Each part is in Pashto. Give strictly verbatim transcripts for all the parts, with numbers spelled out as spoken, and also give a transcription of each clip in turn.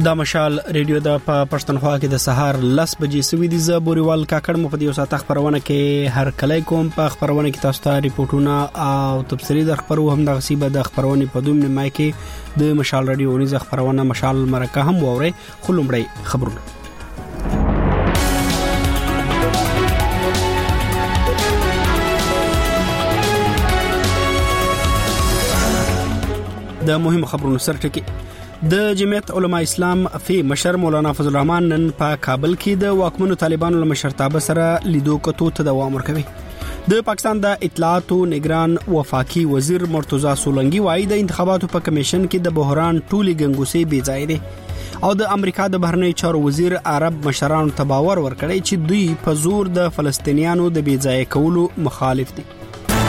دا مشال ریډیو د پښتونخوا کې د سهار لس بجې سوي دي. ز بوريوال کاکړ مو په دې وسه خبرونه کې هر کله کوم په خبرونه کې تاسو ته ریپورتونه او تفصیلي د خبرو هم د غصيبه د خبرونه په دوم نیمه کې د مشال ریډیو نيز خبرونه مشال مرکه هم ووري خلومړی خبرونه. د مهم خبرونو سرټکی د جمعیت علماء اسلام فی مشر مولانا فضل الرحمن نن په کابل کې د واکمنو طالبانو له مشرتابه سره لیدو کتو ته دوام ورکوي. د پاکستان د اطلاعات او نگران وفاقي وزیر مرتضی سولنګي وايي د انتخاباتو په کمیشن کې د بحران ټولي ګنګوسې بې ځای دي او د امریکا د بهرنی چارو وزیر عرب مشرانو ته باور ورکړی چې دوی په زور د فلسطینیانو د بې ځای کولو مخالف دي.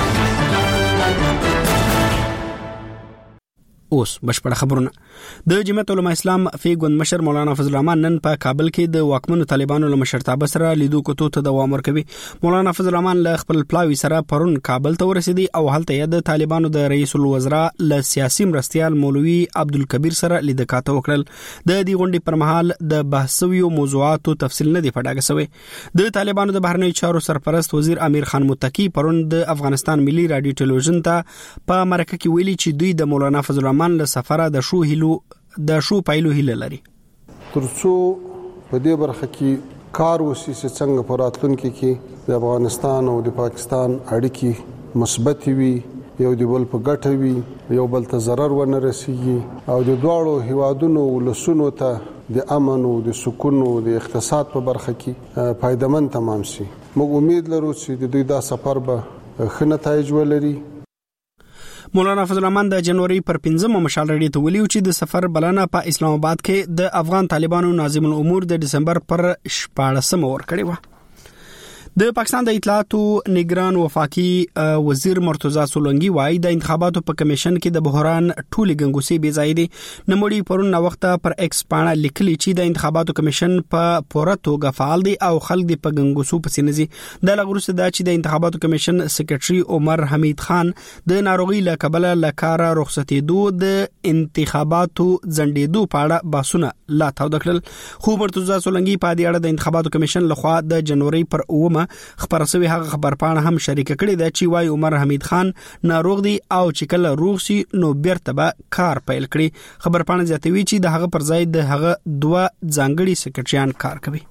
اوس بشپړ خبرونه د جمعیت علماء اسلام فی ګوند مشر مولانا فضل الرحمن نن په کابل کې د واکمنو طالبانو له مشرتابه سره لیدو کتو ته دوام ورکوي. مولانا فضل الرحمن له خپل پلاوی سره پرون کابل ته ورسېدي او هلته د طالبانو د رئیس الوزرا له سیاسي مرستيال مولوي عبدالکبیر سره لیدکاته وکړل. د دې غونډې پر مهال د بحثویو موضوعاتو تفصیل نه دی پټاګه شوی. د طالبانو د بهرنی چارو سرپرست وزیر امیر خان متقی پرون د افغانستان ملي رادیو ټلویزیون ته په مرکه کې ویلي چې دوی د مولانا فضل الرحمن من له سفره د شو هلو د شو پایلو هله لري. ترڅو په دې برخه کې کار وسی چې څنګه په راتلونکي کې د افغانستان او د پاکستان اړیکې مثبت وي، یو د بل په ګټه وي، یو بل ته ضرر ونه رسیږي او د دواړو هیوادونو ولسونو ته د امن او د سکون او د اقتصاد په برخه کې فائدمن تمام شي. موږ امید لرو چې د دوی دا سفر به ښه نتایج ولري. مولانا فضل الرحمن د جنوري پر پنځمه مشال ریډیو ته ویلي چې د سفر بلنه په اسلام آباد کې د افغان طالبانو ناظم الامور د دسمبر پر شپاړسمه ورکړی و. د پاکستان د اطلاعات او نگران وفاقي وزیر مرتضی سولنګي وايي د انتخاباتو په کمیشن کې د بحران ټولي ګنګوسې بې ځای دي. نموړي پرون وخت پر ایکس پاڼه لیکلي چې د انتخاباتو کمیشن په پوره توګه فعال دي او خلک د په ګنګوسو پسې نزي. د لغروسه دا چې د انتخاباتو کمیشن سیکریټري عمر حمید خان د ناروغي له کبله لکاره رخصتېدو د انتخاباتو ځنډېدو په اړه باسونه لا تاو دکړل. خو مرتضی سولنګي په دې اړه د انتخاباتو کمیشن لخوا د جنوري پر اومه خبرسوي هغه خبرپاڼه هم شریک کړې ده چې وايي عمر حمید خان ناروغ دی او چې کله روغ شي نو بیرته به کار پیل کړي. خبرپاڼه زیاتوي چې د هغه پر ځای د هغه دوه ځانګړي سیکریټریان کار کوي.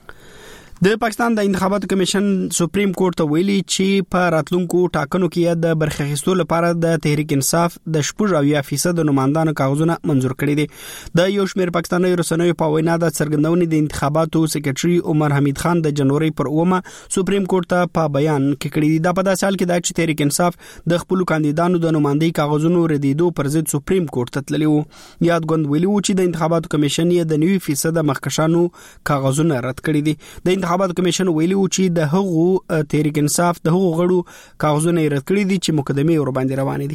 د پاکستان د انتخاباتو کمیشن سپریم کورټ ته ویلي چې په راتلونکو ټاکنو کې د برخه اخیستلو لپاره د تحریک انصاف د شپږ او یا فیصد نمائندانو کاغذونه منزور کړي دي. د یو شمېر پاکستاني رسنیو په وینا د څرګندونې د انتخاباتو سیکریټري عمر حمید خان د جنوري پر اومه سپریم کورټ ته په بیان کې کړي دي. دا په داسې حال کې د تحریک انصاف د خپل کاندیدانو د نمائندګۍ کاغذونو ردیدو پر ضد سپریم کورټ ته تللی وو. یاد غوند ویلي وو چې د انتخاباتو کمیشن یې د نوي فیصد مخکشانو کاغذونه رد کړي دي. د انتخاباتو کمیشن ویلي و چې د هغو تحریک انصاف د هغو غړو کاغذونه رد کړي دي چې مقدمه ور باندې روانې دي.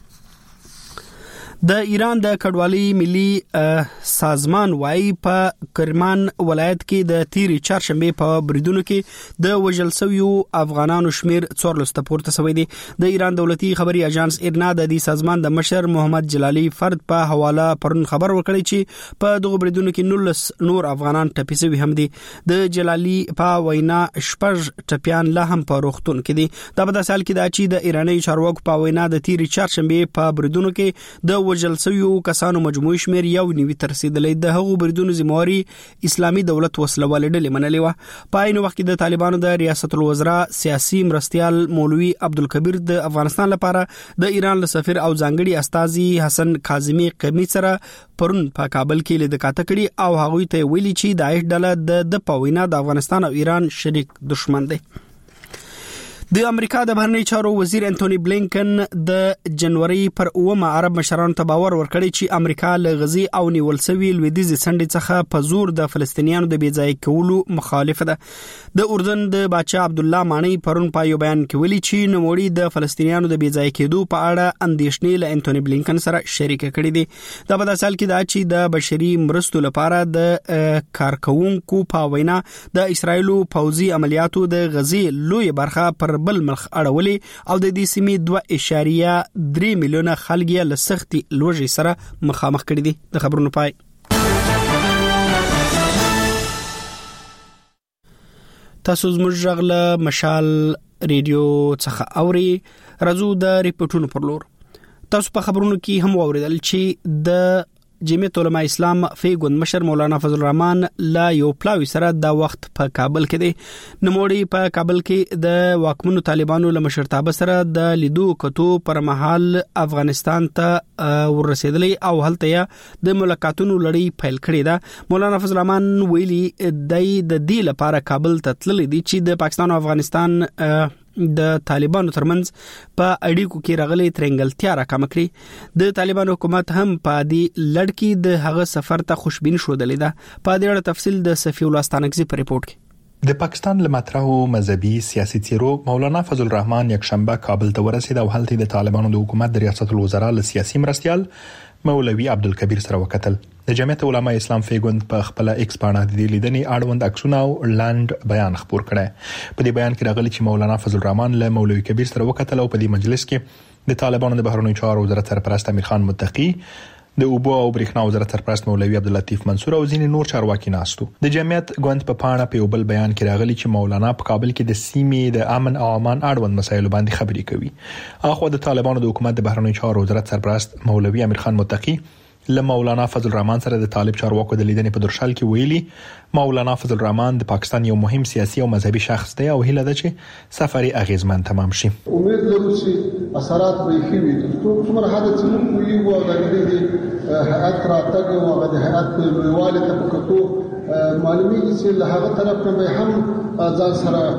د ایران د کډوالۍ ملي سازمان وايي په کرمان ولایت کې د تیری چهارشنبه په بریدونو کې د وژل شویو افغانانو شمیر څوارلس ته پورته شوی دی. د ایران دولتي خبري اژانس ایرنا د دې سازمان د مشر محمد جلالی فرد په حواله پرون خبر ورکړی چې په دغه بریدونو کې نولس نور افغانان ټپي شوي هم دي. د جلالی په وینا شپږ ټپيان لا هم په روغتون کې دي. دا په داسې حال کې دا چې د ایراني چارواکو په وینا د تیری چهارشنبه په بریدونو کې د وژل شویو کسانو مجموعي شمیر یو نیوي تر رسیدلې. د هغو بریدونو ذمہواري اسلامي دولت وسلواله ډلې منلې و. په عین وخت کې د طالبانو د ریاست الوزرا سیاسي مرستيال مولوي عبدالکبیر د افغانستان لپاره د ایران له سفیر او ځانګړي استاذي حسن کاظمی قمی سره پرون په کابل کې لیدکاته کړي او هغه ته ویلي چې داعش ډله د پوینا د افغانستان او ایران شریک دشمن دی. د امریکا د بهرنی چارو وزیر انټونی بلینکن د جنوري پر اومه عرب مشرانو ته باور ورکړی چې امریکا له غزي او نیول شوی لویدیځ څنډې څخه په زور د فلسطینیانو د بیځای کولو مخالفه ده. د اردن د بادشاه عبد الله مانی پرون په یو بیان کې ویلي چې نوموړي د فلسطینیانو د بیځای کېدو په اړه اندېښنې له انټونی بلینکن سره شریک کړي دي. دا په داسې حال کې دا چې د بشري مرستو لپاره د کارکونکو په وینا د اسرایلو پوځي عملیاتو د غزي لوی برخه پر بل ملخ اړولې او د دې سیمې دوه اشاریه درې میلیونه خلک یې له سختي لوږې سره مخامخ کړي دي. د خبرونو پای تاسو زموږ غږ مشال ریډیو څخه اوري. راځو د ریپورتونو پر لور. تاسو په خبرونو کې هم واوریدل چې د جمعیت علماء اسلام فیګوند مشر مولانا فضل الرحمن لا یو پلاوی سره د وخت په کابل کې دی. نموړي په کابل کې د واکمنو طالبانو له مشرتابه سره د لیدو کتو پر مهال افغانستان ته ورسېدلې او هلته د ملاقاتونو لړۍ پیل کړې ده. مولانا فضل الرحمن ویلي د دې لپاره کابل ته تللی دی چې د پاکستان او افغانستان د طالبانو ترمنځ په اړیکو کې راغلي ترنګلتیا راکم کړي. د طالبانو حکومت هم په دې لړ کې د هغه سفر ته خوشبین شو دلیدا. په دې اړه تفصیل د صفی الله ستانکزی په ریپورت کې. د پاکستان لمطرحو مذهبي سیاسي تیرو مولانا فضل الرحمن یک شنبه کابل ته ورسید او هلته د طالبانو د حکومت د ریاست الوزرا له سیاسي مرستيال مولوي عبدالکبیر سره وکتل. د جمعیت علماء اسلام فیګوند په خپل ایکس باندې د لیدنې اړوند عکسونه او لاند بیان خبر کړي. په دې بیان کې راغلي چې مولانا فضل الرحمن له مولوي کبیر سره وکتل او په دې مجلس کې د طالبانو د بهرنیو چارو وزارت سرپرست امیر خان متقی، د اوبو او برېښنا وزارت سرپرست مولوي عبداللطیف منصور او ځینې نور چارواکي ناستو. د جمعیت ګوند په پاڼه په یو بل بیان کې راغلي چې مولانا په کابل کې د سیمې د امن او امان اړوند مسایلو باندې خبرې کوي. اخو د طالبانو د حکومت د بهرنیو چارو وزارت سرپرست مولوي امیر خان متقی له مولانا فضل الرحمن سره د طالب چارواکو د لیدنې په درشل کې ویلي مولانا فضل الرحمن د پاکستان یو مهم سیاسي او مذهبي شخص دی او هیله ده چې سفر اغیزمن تمام شي. امید لرو چې اثرات به ښه وي. تر څومره حد چې موږ یو او د دې هیئت راتګ او د هیئت لویواله ته پکتو معلومیږي چې له هغه طرف نه به هم ځان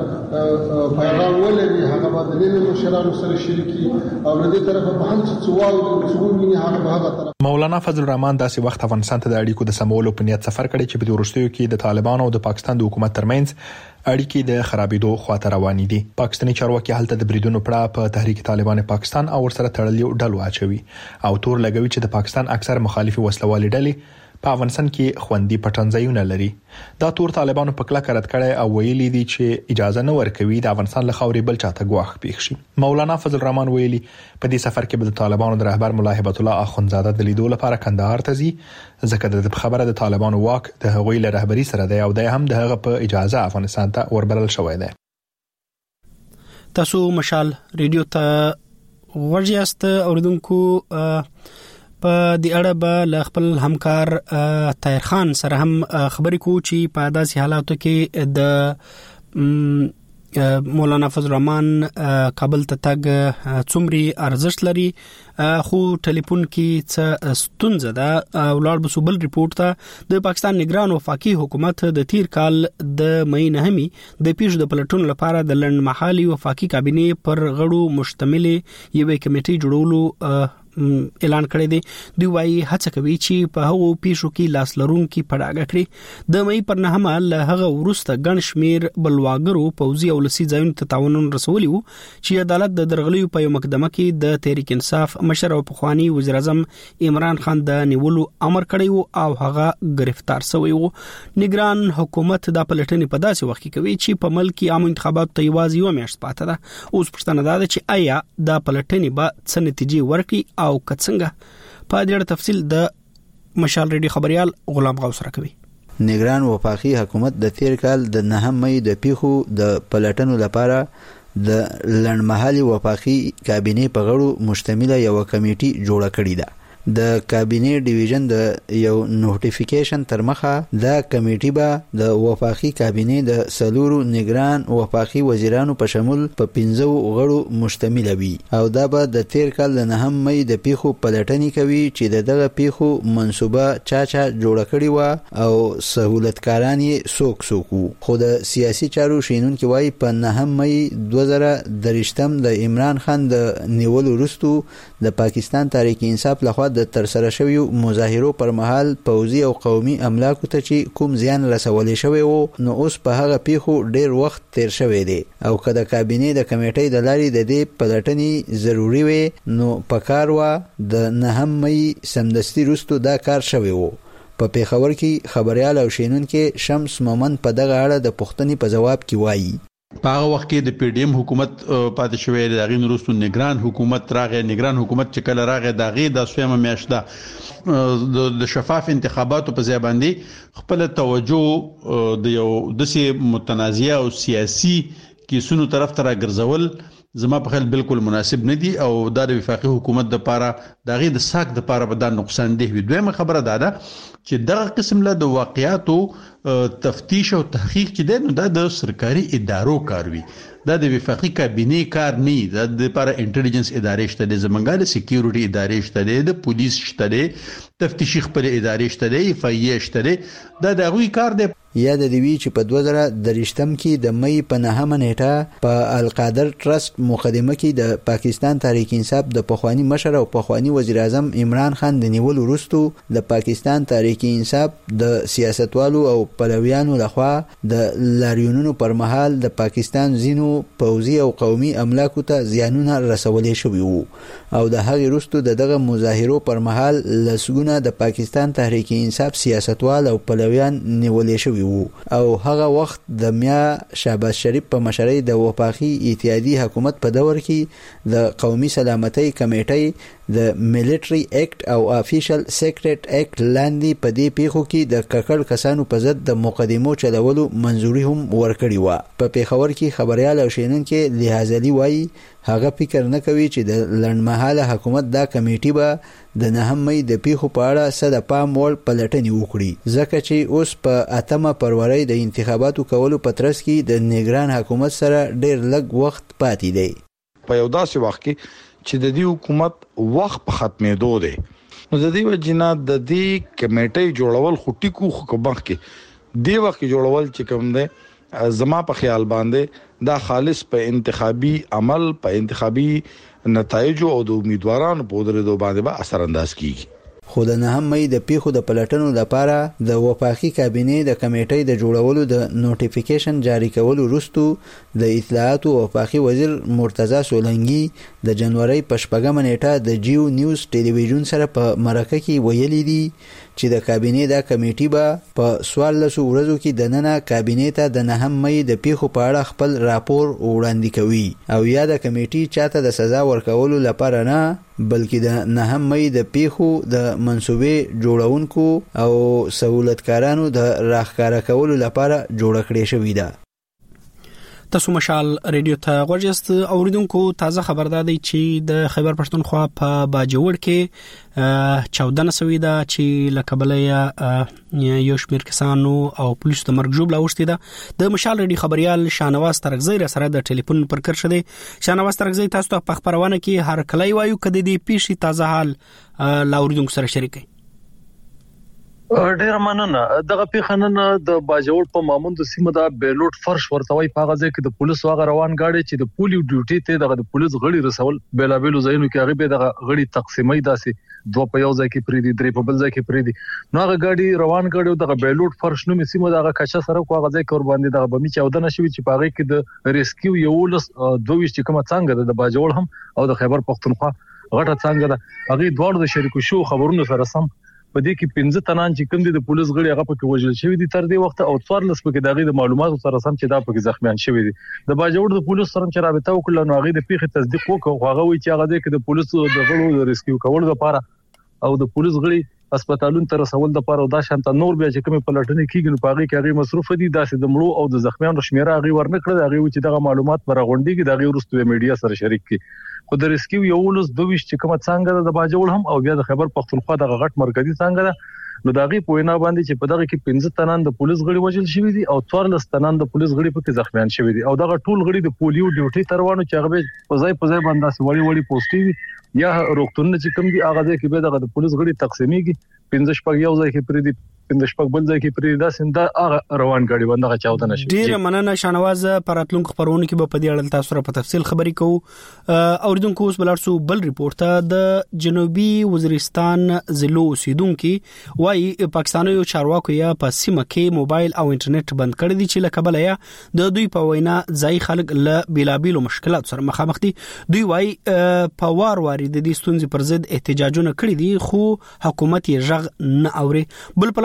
سره پیغام ولري، هغه به د مشرانو سره شریکي او له دې طرفه په هر څه وایي چې ویني هغه به هغه طرف. مولانا فضل الرحمن داسې وخت افغانستان ته د اړیکو د سمولو په نیت سفر کړی چې په ورستیو کې د طالبانو او د پاکستان د حکومت ترمنځ اړیکې د خرابېدو خواته روانې دي. پاکستاني چارواکي هلته د بریدونو پړه په تحریک طالبان پاکستان او ورسره تړلې ډلو اچوي او تور لګوي چې د پاکستان اکثر مخالفي وسلوالي ډلې په افغانستان کې خوندي پټنځایونه لري. دا تور طالبانو په کلک رد کړي او ویلي دي چې اجازه نه ورکوي د افغانستان له خاورې بل چاته ګواښ پیښ شي. مولانا فضل الرحمن ویلي په دې سفر کې د طالبانو د رهبر مولا هبت الله اخوندزاده د لیدو لپاره کندهار ته ځي، ځکه د خبره د طالبانو واک د هغوی له رهبری سره دی او د هم د هغه په اجازه افغانستان ته وربلل شوی دی. تاسو مشال ریډیو ته ورجاست اوردونکو په دې اړه به ل خپل همکار طاهر خان سره هم خبرې کوو چې په داسې حالاتو کې د مولانا فضل الرحمن کابل ته تګ څومره ارزښت لري. خو ټلیفون کې څه ستونزه ده. ولړ بسوبل ریپورت ته د پاکستان نگران وفاقي حکومت د تیر کال د مې نهمي د پیښو د پلټون لپاره د لند محلي وفاقي کابینه پر غړو مشتمل یوه کمیټه جوړولو اعلان کړی دی. دوی وايي هڅه کوي چې په هغو پیښو کې لاس لرونکي پړاګه کړي. د مې پر نهمه له هغه ورسته ګڼ شمیر بلواګرو پوځي او لسی ځایونو ته تاوانونه رسولي وو چې عدالت د درغلیو په یو مقدمه کې د تحریک انصاف مشر او پخوانی وزیر اعظم عمران خان د نیولو امر کړی وو او هغه گرفتار شوی وو. نگران حکومت د پلټنې په داسې وخت کې کوي چې په ملک عام انتخاباتو ته یوازې یو میاشت پاتې ده. اوس پښتنه ده چې آیا د پلټنې به څه نتیجې ورکړي او کڅنګه. په دې اړه تفصیل د مشال ریډیو خبريال غلام غوث راکوي. نگران وفاقي حکومت د تیر کال د نهم مې د پیښو د پلټنو لپاره د لړمحلي وفاقي کابینه په غړو مشتمله یو کمیټه جوړه کړې ده. د کابینه ډیویژن د یو نوټیفیکیشن تر مخه د کمیټې به د وفاقي کابینه د سلورو نگران وفاقي وزیرانو په شمول په پنځو غړو مشتمل وي او دا به د تیر کال د نهم مې د پیښو پلټنې کوي چې د دغه پیښو منسوبه چاچا جوړه کړې و او سہولتکاران یې څوک څوک وو. خو د سیاسي چارو شینونکو وايي په نهم مې دوه زره درشتم د عمران خان د نیولو وروسته د پاکستان تحریک انصاف لخوا د ترسره شویو مظاهرو پر مهال پوځي او قومي املاکو ته چې کوم زیان رسولې شوی وو نو اوس په هغه پیښو ډیر وخت تیر شوی دی او کله کابینه د کمیټې د لاري د دې پلټنې ضروری وي نو پکار و د نهم مې سمدستي وروسته دا کار شوی وو. په پیښور کې خبريال او شینون کې شمس مومن په دغه اړه د پښتني په جواب کې وایي په هغه وخت کې د پی ډی ایم حکومت پاتې شوی د غین وروسته نگران حکومت راغی نگران حکومت چې کله راغی د غي د سویمه میاشته د شفاف انتخاباتو په ځای باندې خپل توجه د یو دسه متنازعه او سیاسي کیسونو طرف ته راګرځول زما په خیال بالکل مناسب نه دي او د وفاقي حکومت د لپاره د غي د ساک د لپاره به د نقصان دی وي دویمه خبره ده چې دغه قسم له د واقعیاتو تفتیش او تحقیق چې دی نو د سرکاري ادارو کار وي دا د وفاقي کابینه کار نه دی د لپاره انټيليجنس ادارې شته د زمنګاله سکیورټي ادارې شته د پولیس شته د تفتیشي خپل ادارې شته د اف ای شته د دغوی کار دی یاد دی وی چې په دوه زره درشتم کې د مې په نهمه نیټه په القادر ټرست مقدمه کې د پاکستان تحریک انصاف د پخوانی مشر او پخوانی وزیر اعظم عمران خان د نیول وروسته د پاکستان تحریک انصاف د سیاستوالو او پلویانو لخوا د لاریونونو پر مهال د پاکستان زینو پوځي او قومي املاکو ته زیانونه رسولې شوي وو او د هغې وروسته د دغه مظاهرو پر مهال لسګونه د پاکستان تحریک انصاف سیاستوال او پلویان نیولې شوي او هغه وخت د میا شهباز شریف په مشرۍ د وفاقي اتحادي حکومت په دور کې د قومي سلامتۍ کمیټې د ملټري اکټ او افیشل سیکریټ اکټ لاندې په دې پیښو کې د ککړ کسانو په ضد د مقدمو چلولو منځوري هم ورکړی و په پیښور کې خبريال او شینونکو لحاظلي وایي هغه فکر نه کوي چې د لړمحاله حکومت دا کمیټي به د نهم مې د پیښو په اړه صد پام وړ پلټنې وکړي ځکه چې اوس په اتمه فروری د انتخاباتو کولو په ترڅ کې د نگران حکومت سره ډېر لږ وخت پاتې دی په یو داسې وخت کې چې د دې حکومت وخت په ختمېدو دی نو د دې وجنه د دې کمیټې جوړول خو ټیکو خو مخ کې دی وخت جوړول چې کوم دی زما په خیال باندې دا خالص په انتخابي عمل په انتخابي نتایج او د امیدوارانو په درېدو باندې به اثر انداز کیږي خو د نهم مې د پیښو د پلټنو لپاره د وفاقي کابینه د کمیټې د جوړولو د نوټیفیکیشن جاری کولو وروسته د اطلاعات او وفاقي وزیر مرتضی سولنګي د جنوري په شپږمه نیټه د جیو نیوز ټلویزیون سره په مرکه کې ویلي دي چې د کابینه د کمیټې به په سوالسو ورځو کې د نننه کابینه ته د نهم مې د پیښو په اړه خپل راپور وړاندې کوي او یا د کمیټې چاته د سزا ورکولو لپاره نه بلکې د نهم مې د پیښو د منسوبې جوړونکو او سہولتکارانو د راخکاره کولو لپاره جوړ کړې شوې ده تاسو مشال ریډیو ته غوښست اوریدونکو تازه خبردار دی چې د خیبر پښتونخوا په باجوړ کې چودنه سوي ده چې لکبلې یو شمیر کسانو او پولیسو د مرګ جوړه اوشتي ده د مشال ریډیو خبريال شانواز ترغزی سره د ټلیفون پر کر شوه شانواز ترغزی تاسو ته په خبرونه کې هر کله وایو کده دی پیشي تازه حال لاوریدونکو سره شریکي ډیر مننه دغه پیښنن د باجوړ په ماموند سیمه د بیلوټ فرش ورتوي په غزه کې د پولیسو هغه روان غاړي چې د پولیو ډیوټي ته د پولیس غړي رسول بیلا بیلو ځایونو کې هغه به د غړي تقسیمي داسې دوه په یو ځای کې پریدي درې په بل ځای کې پریدي نو هغه غاډي روان غاډي د بیلوټ فرش نومي سیمه دغه کچا سره کو غزه کې ور باندې د بمی چودنه شوی چې په هغه کې د ریسکیو یو لس دوه چې کومه څنګه د باجوړ هم او د خیبر پښتونخوا غټه څنګه ده هغه دوړ د شریکو شو خبرونو سره سم په دې کې پنځه تنان چې کوم دي د پولیس غړي هغه پکې وژل شوی دي تر دې وخت او څوارلس پکې دغه د معلوماتو سره سم چې دا پکې زخمیان شوی دي د باجوړ د پولیس سره چې رابطه وکړه نو هغه د پیښې تصدیق وکړ هغه وی چې هغه د پولیس د غړو د ریسکیو کول لپاره او د پولیس غړي هسپتالونو ته رسول د لپاره دا شانت نور بیا چې کوم پلټنې کیږي نو پاغي کې هغه مصروف دي داسې د مړو او د زخمیانو شمیره هغه ورنکړه هغه چې دغه معلومات پر غونډي کې دغه ورستوي میډیا سره شریک کی خو د ریسکیو یو لس دوه چې کومه څنګه د باجوړ هم او بیا د خیبر پښتونخوا د غټ مرکزی څنګه ده نو داغي پوینا باندې چې په دغه کې پنځه تنان د پولیس غړي وژل شوی دي او څوارلس تنان د پولیس غړي پکې زخمیان شوی دي او دغه ټول غړي د پولیو ډیوټي تروانو چې هغه په ځای په ځای باندې سوالي وړي پوسټي یا روغتون چې کوم دي هغه کې به دغه د پولیس غړي تقسیميږي پنځه شپږ یو ځای کې پرې دي پنځه شپږ بل ځای کې پرې دا سنده هغه روان غاډي باندې چاودنه شي ډیر مننه شانواز پراتلونکو خبرونه کې په دې اړه تاسو سره په تفصیل خبرې کوو اوریدونکو اوس بلارسو بل ریپورت د جنوبي وزیرستان ضلع اوسیدونکو وايي پاکستاني چارواکو یا په سیمه کې موبایل او انټرنیټ بند کړی دي چې لکه بل یا د دوی په وینا ځای خلک له بیلابیلو مشکلات سره مخامخ دي دوی وايي په وار واري د دې ستونزې پر ضد احتجاجونه کړی دي خو حکومت یې ژغ نه اوري بل په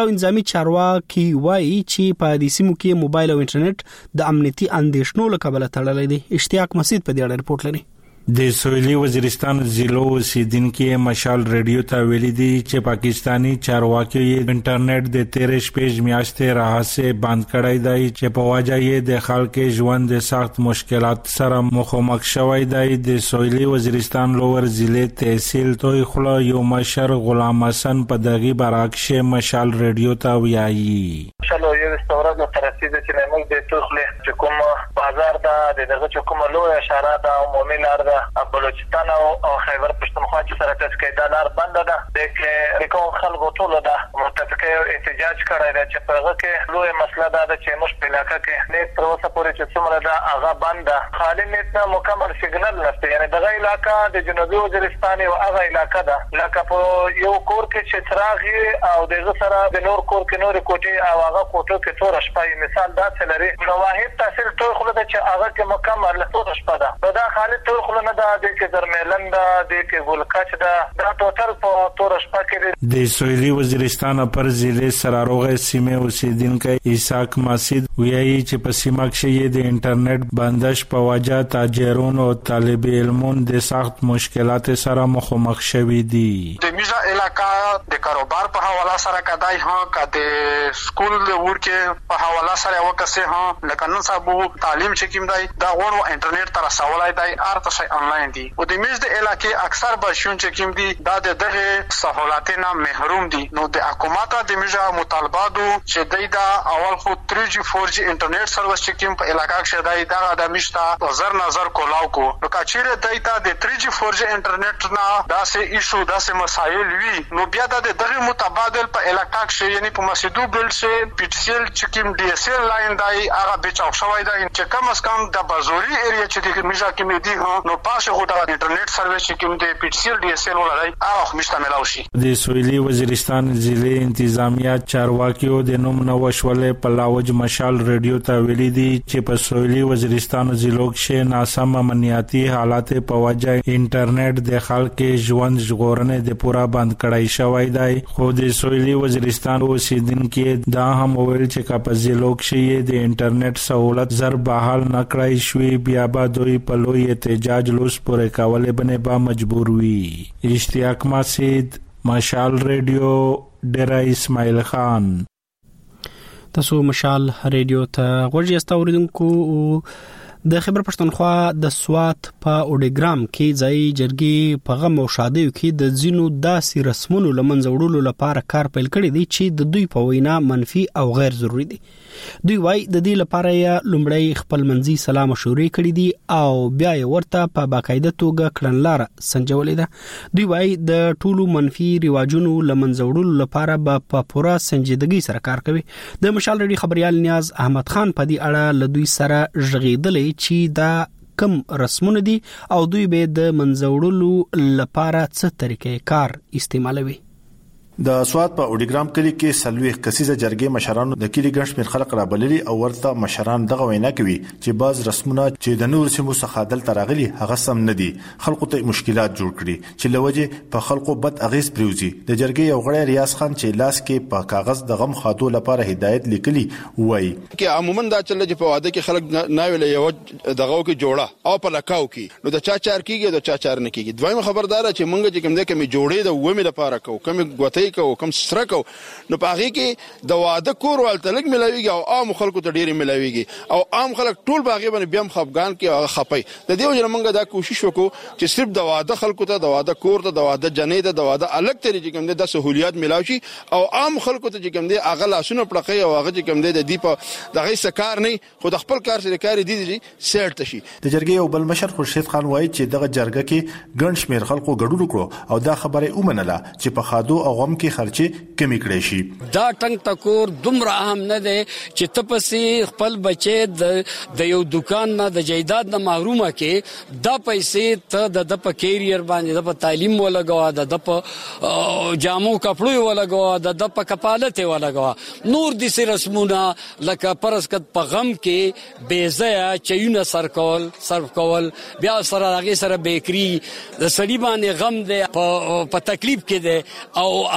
انځامي چارواکي وایي چې په دې سیمو کې موبایل او انټرنیټ د امنیتي اندېښنو له کبله تړلې دي. اشتیاق مسعود په دې اړه رپورټ لري. د سویلي وزیرستان ضلع اوسیدونکو مشال ریډیو ته ویلي دي چې پاکستانی چارواکي انټرنیټ د تیرې شپږ میاشتې راهسه بند کړی دی چې په وجه یې د خلکو ژوند د سخت مشکلات سره مخامخ شوی دی. د سویلي وزیرستان لوور ضلع تحصیل توي خلا یو مشر غلام حسن په دغه براکشه مشال ریډیو ته ویایي شلو یو استوراد تر رسیدل چې موږ د توخله چې کوم بازار دا دغه چې کوم لوی اشاره دا عمومي لار ده بلوچستان او خیبر پښتونخوا چې سره تاسو دا لار بند ده د کوم خلکو ټول ده متفقه احتجاج کړی دی چې په هغه کې لوی مسله ده چې موږ په علاقې کې نه تر اوسه پورې چې څومره ده هغه بند ده خالي نت مکمل سیګنل نشته. یعنی دغه علاقې د جنوبي وزیرستان او هغه علاقې ده لکه په یو کور کې چې څراغ او دغه سره د نور کور کې نور کوټې او هغه کوټو کې تور شپه مثال دا څلري نو واحد تحصیل ټول خلک چې هغه کې مکمل تور شپه ده دا خالي ټول خلک نه ده د کې درملن ده د کې ګلکچ ده دا ټوټل په تور شپه کې د سویلي وزیرستان پر ضلع سراروغه سیمه اوسیدونکو اسحاق مسعود ویایي چې په سیمه کې د انټرنیټ بندش په وجه تاجرون او طالب علمون د سخت مشکلات سره مخامخ شوي دي. د میزه علاقې د کاروبار په حواله سره کدای ها کده سکول د ورکه په حواله سره وکړي ها لکه نن سبا تعلیم چې کوم دی دا غوړو انټرنیټ تر سوالای دی ارته شي انلاین دي او د میز د علاقې اکثر بشون چې کوم دي دا دغه سہولتونه محروم دي. نو د حکومت د میزه مطالباتو چې دی دا اول خو تھری جی فور جی انټرنیټ سروس چې کوم په علاقې کې دی دا د میشته نظر نظر کولاو کو نو کچېره دی دا د تھری جی فور جی انټرنیټ نه دا سه ایشو دا سه مسایل وی نو بیا د دغه متبادل په علاقې کې یعنی په مسجدو بل سه پیټسیل چې کوم ډي اس ال لاین دی هغه بچاو شوی دی چې کم از کم د بازوري ایریا چې د میزه کې مې دی نو پاسه خو د انټرنیټ سروس چې کوم د پیټسیل ډي اس ال ولای هغه مشتمل شي. د سویلي وزیرستان ضلع انتظامیه چارواکیو د نوم نو شولې په لاوج مشال ریډیو ته ویلي دي چې په سویلي وزیرستان ضلع کې ناسم امنیتي حالات په وجه انټرنیټ د خلکو ژوند ژغورنې د پورا بند کړای شوی دی. خو د سویلي وزیرستان اوسیدونکو دا هم ویل چې په ضلع کې د انټرنیټ سہولت زر بحال نه کړای شوی بیا به دوی په لوی احتجاج لوس پورې کولې بنه با مجبور وي. اشتیاق مسعود مشال ریډیو ډیرا اسماعیل خان. تاسو مشال ریډیو ته غوږی استوریدونکو د خیبر پښتونخوا د سوات په اوډیګرام کې ځای جرګي په غم او شادیو کې د زینو داسې رسمونو لمنځه وړلو لپاره کار پیل کړی دی چې د دوی په وینا منفي او غیر ضروري دي. دوی وايي د دې لپاره یې لومړی خپل منځي سلام مشورې کړې دي او بیا یې ورته په باقاعده توګه کړنلاره سنجولې ده. دوی وايي د ټولو منفي رواجونو لمنځه وړلو لپاره به په پوره سنجیدګۍ سره کار کوي. د مشال ریډیو خبريال نیاز احمد خان په دې اړه له دوی سره ژغېدلې چې دا کم رسمونه دي او دوی به د منځوړلو لپاره څه طریقې کار استعمالوي. د سوات په اوډیګرام کلی کې سلوي کسيزه جرګې مشرانو د کلی ګڼ شمېر خلک رابللي او ورته مشران دغه وینا کوي چې باز رسمونه چې د نور سیمو څخه دلته راغلي هغه سم نه دي خلکو ته مشکلات جوړ کړي چې لوجه په خلکو بد اغیز پریوزي. د جرګې یو غړی ریاض خان چې لاس کې په کاغذ د غم خاطو لپاره هدایت لیکلي وایي چې عموما دا چل چې په واده کې خلک نه ویل یو دغه کې جوړه او په لکاو کې نو د چا چار کېږي د چا چار نه کېږي. دویمه خبردار چې مونږ چې کوم دې کې جوړې د ومه لپاره کو کوم غوتې کو کوم سره کو نو پاغي کې د واده کور ولته لګ ملاويږي او عام خلکو ته ډېری ملاويږي او عام خلک ټول باغې باندې بیا خفغان کې خپي. د دې وجه موږ دا کوشش وکړو چې صرف د واده خلکو ته د واده کور ته د واده جنې ته د واده الګ طریقې کوم د سہولیات ملاوي شي او عام خلکو ته چې کوم دي اغه لاسونه پړقي او هغه چې کوم دي د دی په دغه سکار نه خو د خپل کار سره کار دي دي سیټ شي. د جرګې یو بل مشر خورشید خان وایي چې دغه جرګه کې ګڼ شمېر خلکو ګډون وکړو او دا خبره اومنله چې په خادو او غم کې خرچه کمی کړی شي. دا ټنګ تکور دومره اهم نه دی چې تپسې خپل بچي د د یو دکان نه د جیداد نه محرومه کې دا پیسې ته د د په کیریئر باندې د په تعلیم ولګوا د د په جامو کپړو ولګوا د د په کفالت ولګوا نور د سي رسمونه لکه پرسکت په غم کې بیزه چېونه سرکول صرف کول بیا سره هغه سره بیکری د سړي باندې غم دی په تکلیف کې دی او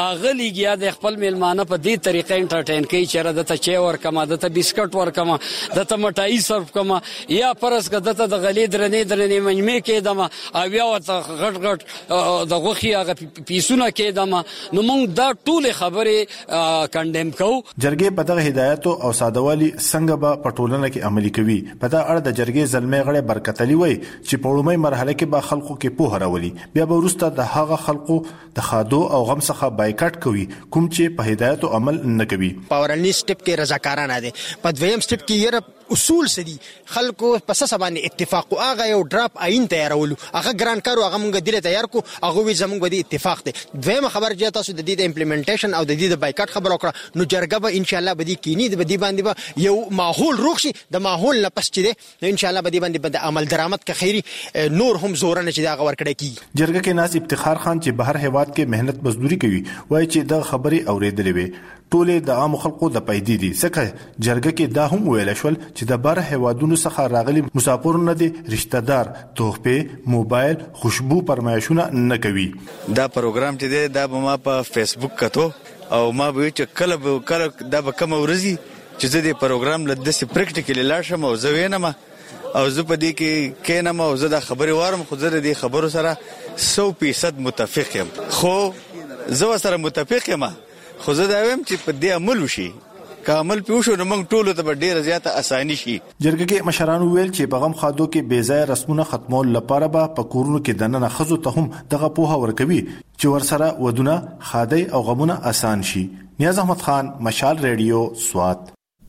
اغلیږي د خپل میلمانه په دې طریقې انټرټین کوي چې د ته چای ورکما د ته بسکټ ورکما د ته مټای سرو کما یا پرس کده ته د غلې درنې درنې منځمه کې دما او بیا ورته غټ غټ د غوخي هغه پیسونه کې دما نو موږ دا ټول خبره کندم کو. جرګې په دغه هدایتو او سادهوالي څنګه به په ټولنه کې عملي کوي؟ په دا اړه د جرګې زلمې غړي برکتلی وای چې په وړومې مرحله کې به خلکو کې پوهه راولي، بیا به وروسته د هغه خلکو د خادو او غم څخه بایکاټ کوي کوم چې په هدایتو عمل نه کوي. پاورنی سټپ کې رضاکارانه دي، په دویم سټپ کې یې اصول سدي خلکو په اساس باندې اتفاق او هغه یو ډراپ عین تیارولو هغه ګران کارو هغه موږ دله تیار کو هغه وی زموږ بدی اتفاق دی. دویمه خبر چې تاسو د دې د امپلیمنټیشن او د دې د بایکاټ خبر وکړه نو جرګه به ان شاء الله بدی کینی د بدی باندې به یو ماحول روښ شي، د ماحول نه پس چې دی ان شاء الله بدی باندې بد عمل درآمد که خیری نور هم زور نه چې دا غور کړی کی. جرګه کې ناز افتخار خان چې بهر هواد کې مهنت مزدوري کوي وای چې د خبري اوریدلې وي ټولې د عام خلکو د پیدې دي. څنګه جرګه کې دا هم ویل شول چې د بهر هوادونو څخه راغلي مسافر نه دي رشتہ دار تحفه موبایل خوشبو پرمایشونه نه کوي. دا پروګرام چې دی دا به ما په فیسبوک کتو او ما به چې کله کله دا به کوم ورځي چې زه د پروګرام له دسې پریکټیکلی لاړ شم او زه وینم او زه په دې کې کینم او زه د خبرې وارم خو زه د دې خبرو سره سو فیصد متفق یم. خو زه سره متفق یم خو زه دا وایم چې په دې عمل وشي که عمل پیوشو نو موږ ټولو ته ډیره زیاته اساني شي. جرګه کې مشرانو ویل چې په غم خادو کې بې ځای رسمونه ختمول لپاره به په کورونو کې دننه خزو ته هم دغه پوهه ورکوي چې ورسره ودونه خادي او غمونه اسان شي. نیاز احمد خان، مشال ریډیو، سوات.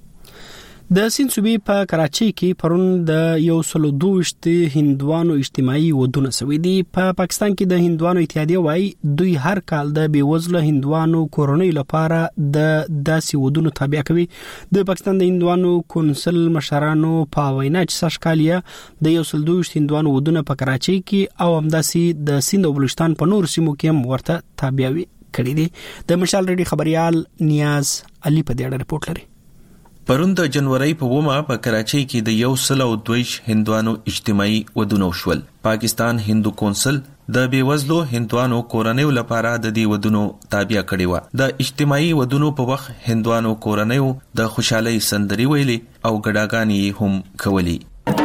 د سین صوبې په کراچۍ کې پرون د یو سلو دوشت هندوانو اجتماعي ودونه سوي دي. په پا پاکستان کې د هندوانو اتحادیه وايي دوی هر کال د بیوزله هندوانو کورنۍ لپاره د داسې ودونو تابع کوي. د پاکستان د هندوانو کونسل مشرانو په وینا چې سشکالیا د یو سلو دوشت هندوانو ودونه په کراچۍ کې او همداسې د سیند او بلوچستان په نور سیمو کې هم ورته تابع کړي دي. د مشال ریډیو خبريال نیاز علي په دې اړه رپورټ لري. پرون د جنوري په ومه په کراچۍ کې د یو سلو دویش هندوانو اجتماعي ودونه شول. پاکستان هندو کونسل د بیوزلو هندوانو کورنیو لپاره د دې ودونو تابع کړي و. د اجتماعي ودونو په وخت هندوانو کورنیو د خوشحالي سندري ویلي او ګډاګانې هم کولی.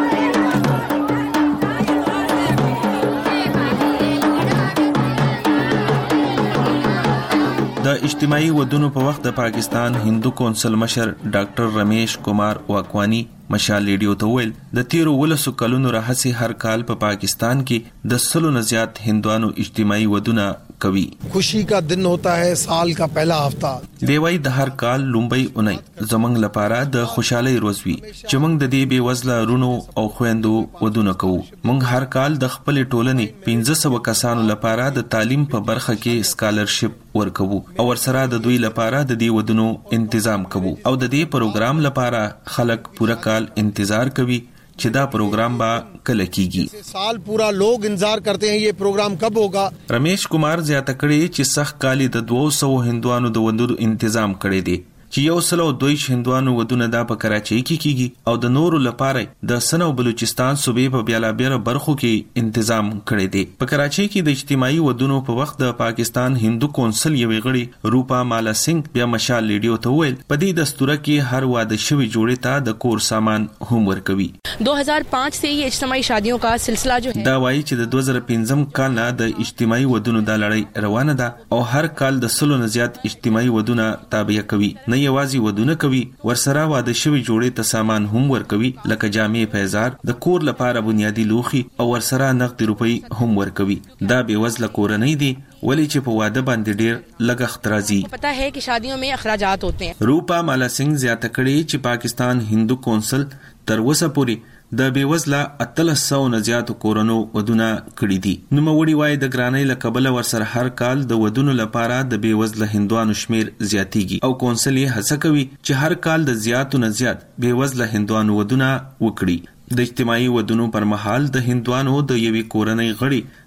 د اجتماعي ودونو په وخت د پاکستان هندو کونسل مشر ډاکټر رمیش کمار واکوانی مشال ریډیو ته ویل د تیرو ولسو کلونو راهسي هر کال په پا پاکستان کې د سلو نه زیات هندوانو اجتماعي ودونه کوي. خوشی کا دن ہوتا ہے سال کا پہلا ہفتہ. دیوای د هر کال لومبي اونۍ زمنګ لپاره د خوشحالي روز وي چې موږ د دې بیوزله رونو او خويندو ودونه کوو. موږ هر کال د خپل ټولنې پنځه سوه کسانو لپاره د تعلیم په برخه کې سکالرشپ ورکوو او ورسره د دوی لپاره د دې ودونو تنظیم کوو او د دې پروګرام لپاره خلک پوره کال انتظار کوي چې دا پروګرام با کله کیږي. سال پورا لوگ انتظار کرتے ہیں یہ پروگرام کب ہوگا. رمیش کمار زیاته کړي چې سخت کالی د دوه سوه هندوانو د ودونو تنظیم کړي دي چې یو سلو دویش هندوانو ودونه دا په کراچۍ کې کیږي او د نورو لپاره د سن او بلوچستان صوبې په بیلابېر برخو کې تنظیم کړي دي. په کراچۍ کې د اجتماعي ودونو په وخت د پاکستان هندو کونسل یوې غړي روپا مالا سنگ بیا مشال ریډیو ته ویل په دې دستور کې هر واده شوی جوړې ته د کور سامان هم ورکوي. دو हज़ार पाँच से ये اجتماعي شادیوں کا سلسلہ جو ہے دا وایي چې د دوه زره پنځم کال نه د اجتماعي ودونو د لړۍ روانه ده او هر کال د سلو نه زیات اجتماعي ودونه تابع کوي. نه یوازې ودونه کوي ورسره واده شوی جوړې ته سامان هم ورکوي لکه جامې پیزار د کور لپاره بنیادی لوخي او ورسره نقد روپۍ هم ورکوي. دا به وزله کورنۍ دي ولی چې په واده باندې ډیر لګښت راځي. پتا ہے کہ شادیوں میں اخراجات ہوتے ہیں. روپا مالا سنگ زیاته کړي چې پاکستان هندو کونسل تر وسه پورې د بیوزله اتلس سو نه زیاتو کورونو ودونه کړي دي. نو موري وای د ګرانۍ له کبله ورسره هر کال د ودونو لپاره د بیوزله هندوانو شمیر زیاتیږي او کونسل یې هڅه کوي چې هر کال د زیاتو نه زیات بیوزله هندوانو ودونه وکړي. د اجتماعي ودونو پر مهال د هندوانو د یوې کورنۍ غړي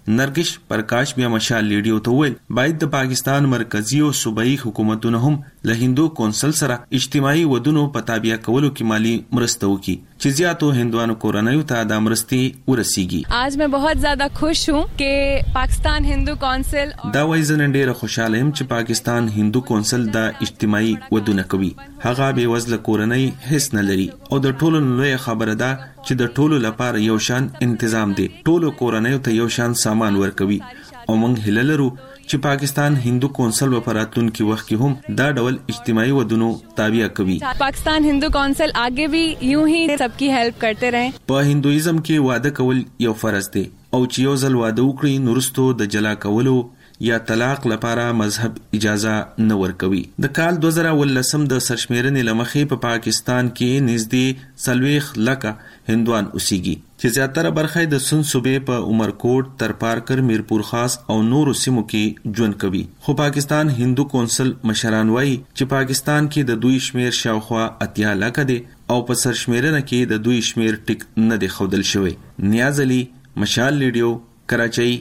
نرگس پرکاش بیا مشال لیډیو ته ویل باید د پاکستان مرکزی او صوبایي حکومتونو هم له هندو کونسل سره اجتماعي ودونو په تابع کولو کې مالی مرسته وکړي چې زیاتو هندوانو کورنیو ته د مرستې ورسیږي. आज मैं बहुत ज्यादा खुश हूँ कि पाकिस्तान हिंदू कौंसिल دا وایي زه نن ډېره خوشاله یم چې پاکستان هندو کونسل د اجتماعي ودونه کوي. هغه بې وزله کورنۍ هیڅ نه لري او د ټولو لوی خبره ده چې د ټولو لپاره یو شان تنظیم دی. ټولو کورنیو ته یو شان سامان ورکوي او موږ هیله لرو چې پاکستان هندو کونسل په راتلونکي وخت کې هم دا ډول اجتماعي ودونو تابع کوي. پاکستان هندو کونسل आगे भी यूं ही सबकी हेल्प करते रहे. په هندویزم کې واده کول یو فرض دی او چې یو ځل واده وکړي نورستو د جلا کولو یا طلاق لپاره مذهب اجازه نه ورکوي. د کال دوه زره ولسم د سرشمیرنې لمخې په پا پاکستان کې نږدې سلويخ لکه هندوان اوسېږي چې زیاتره برخه د سن صوبې په عمرکوټ، ترپارکر، میرپور خاص او نورو سیمو کې ژوند کوي. خو پاکستان هندو کونسل مشران وایي چې پاکستان کې د دوی شمیر شاوخوا اتیا لکه دی او په سرشمیرنه کې د دوی شمیر ټیک نه دی ښودل شوی. نیاز علي، مشال لیډیو، کراچۍ.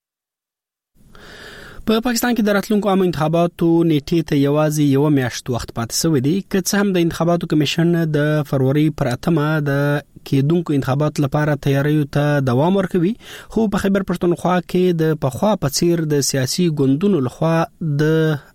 په پاکستان کې د راتلونکو عام انتخاباتو نیټې ته یوازې یو میاشت وخت پاتې شوی دی. که څه هم د انتخاباتو کمیشن د فروری پر اتمه د کېدونکو انتخاباتو لپاره تیاریو ته دوام ورکوي، خو په خیبر پښتونخوا کې د پخوا په څیر د سیاسي ګوندونو لخوا د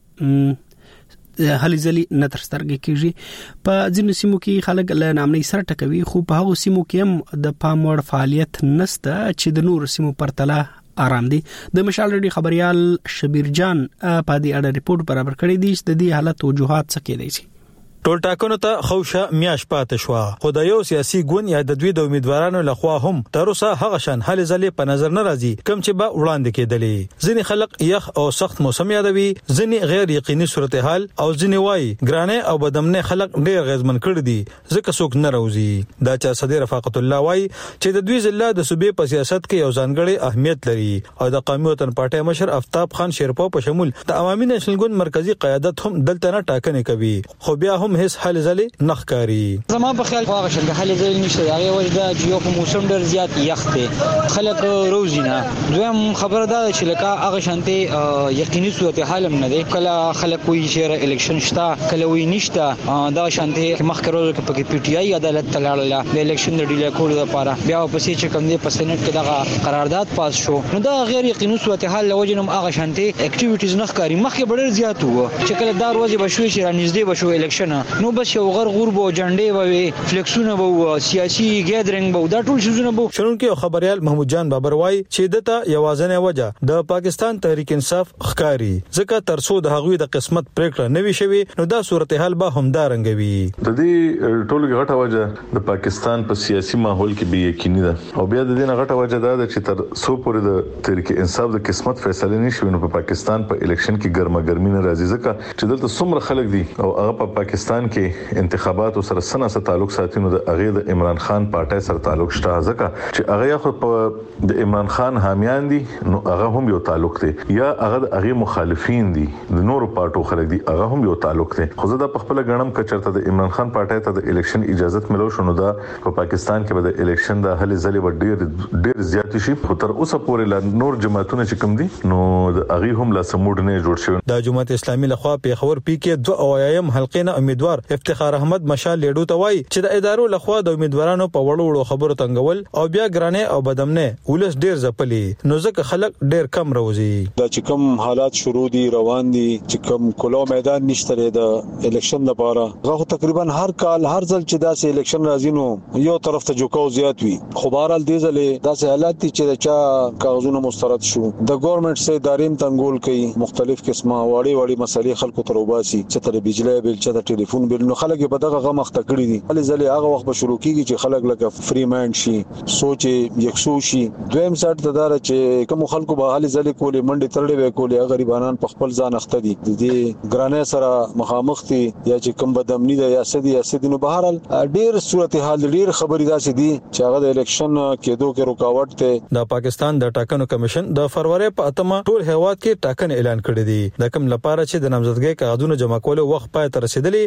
هلي ځلي نه تر سترګې کېږي. په ځینو سیمو کې خلک له نامنۍ سره ټکوي، خو په هغو سیمو کې هم د پام وړ فعالیت نشته چې د نورو سیمو پرتله آرام دي. د مشال ریډیو خبريال شبیر جان په دې اړه ریپورت برابر کړی دی چې د دې حالت وجوهات څه کېدای شي. ټول ټاکنو ته خوشه میاش پاتې شو، خو د یو سیاسي ګوند یا د دوی د امیدوارانو لخوا هم تر اوسه هغه شان حل ځلې په نظر نه راځي کوم چې به وړاندې کېدلې. ځینې خلک یخ او سخت موسم یادوي، ځینې غیر یقیني صورتحال او ځینې وایي ګرانه او بدمنه خلک ډېر غیظمن کړي دي ځکه څوک نه راوځي. دا چې صدر رفاقت الله وایي چې د دوی ضلع د صوبې په سیاست کې یو ځانګړی اهمیت لري او د قومي وطن پارټي مشر آفتاب خان شیرپو په شمول د عوامي نېشنل ګوند مرکزی قیادت هم دلته نه ټاکنې کوي، خو بیا هم هیڅ حل ځلې نخکاری. زما په خیال هغه شنګ حل ځلې نشته. هغه وجه د یو په موسم ډېر زیات یخ دی، خلک روزي نه. دویم خبره ده چې لکه هغه شانته یقیني صورتحال هم نه دی. کله خلک وایي چې الیکشن شته، کله وایي نشته. دا شانته مخکې روز کې پکې پی ټی آی عدالت تلاړله د الیکشن د ډیلی کولو لپاره، بیا په سې چې کوم دی په سېنات کې دغه قرارداد پاس شو. نو دا غیر یقیني صورتحال لوجه نم هغه شانته اکټیویټیز نخکاری مخکې ډېر زیات وو چې کله دا ورځ بشوي چې را نږدې بشو الیکشن نو بس یو غر غرب او جنډې ووي، فلیکسونه وو، سیاسي ګیدرینګ وو، دا ټول شیزونه وو. شنونکو خبريال محمود جان بابر وای چې دته یوازنه وجه د پاکستان تحریک انصاف ښکاری ځکه ترسو د هغوی د قسمت پریکړه نوي شوی نو دا صورتحال به هم دارنګوي. د دې ټولو غټه وجه د پاکستان په سیاسي ماحول کې به یقیني ده او بیا د دې غټه وجه دا ده چې تر سو پورې د تحریک انصاف د قسمت فیصله نشي نو په پاکستان په الیکشن کې ګرمه ګرمي نه راځي ځکه چې دلته څومره خلک دي او هغه په پاکستان کې انتخاباتو سره سره سره تعلق ساتي نو د هغه د عمران خان پارټي سره تعلق شته ځکه چې هغه خو په د عمران خان حامیان دي نو هغه هم یو تعلق دی یا هغه د هغه مخالفین دي د نورو پارټو خلک دي هغه هم یو تعلق دی. خو زه د خپل غنم کچرته د عمران خان پارټي ته د الیکشن اجازه ملو شنو دا په پاکستان کې به د الیکشن د حل ځلې و ډیر ډیر زیات شي خو تر اوسه پورې لا نور جماعتونه چې کوم دي نو د هغه هم لا سموډ نه جوړ شوی. د جماعت اسلامي لخوا په خبر پی کې دوه اویایم حلقې نه امیدوار افتخار احمد مشال لیډو ته وایي چې د ادارو لخوا د امیدوارانو په وړو وړو خبرو تنګول او بیا ګرانه او بدمنه ولس ډیر ځپلي نو ځکه خلک ډیر کم روزي. دا چې کوم حالات شروع دي روان دي چې کوم کلو میدان نشته د الیکشن لپاره غو تقریبا هر کال هر ځل چې داسې الیکشن راځي نو یو طرف ته جوکاو زیات وي خو بهرال دې ځلې داسې حالات دي چې چا کاغذونه مسترد شو د ګورنمنت سره ادارې تنګول کوي مختلف قسمه وړي وړي مسلې خلکو ته وباسي چې تر بجلی بل چې د ټلیفون بل نو خلک په دغه غمخ تکړی دي علي ځلې هغه وخت به شروع کیږي چې خلک لکه فری مایند شي سوچ یکسو شي. دویم سات تدار چې کوم خلکو به علي ځلې کولې منډي ترړې به کولې غریبانان په خپل ځان اخته دي د دې ګرانه سره مخامخ دي یا چې کوم بدامنی ده یا سدي یا سدي نو بهرال ډیر صورتحال ډیر خبرې داسې دي چې هغه د الیکشن کېدو کې رکاوټ ته. د پاکستان د ټاکنو کمیشن د فروری په اتمه ټول هیواد کې ټاکنې اعلان کړې دي د کوم لپاره چې د نامزدګۍ کاغذونو جمع کولو وخت پای ته رسیدلی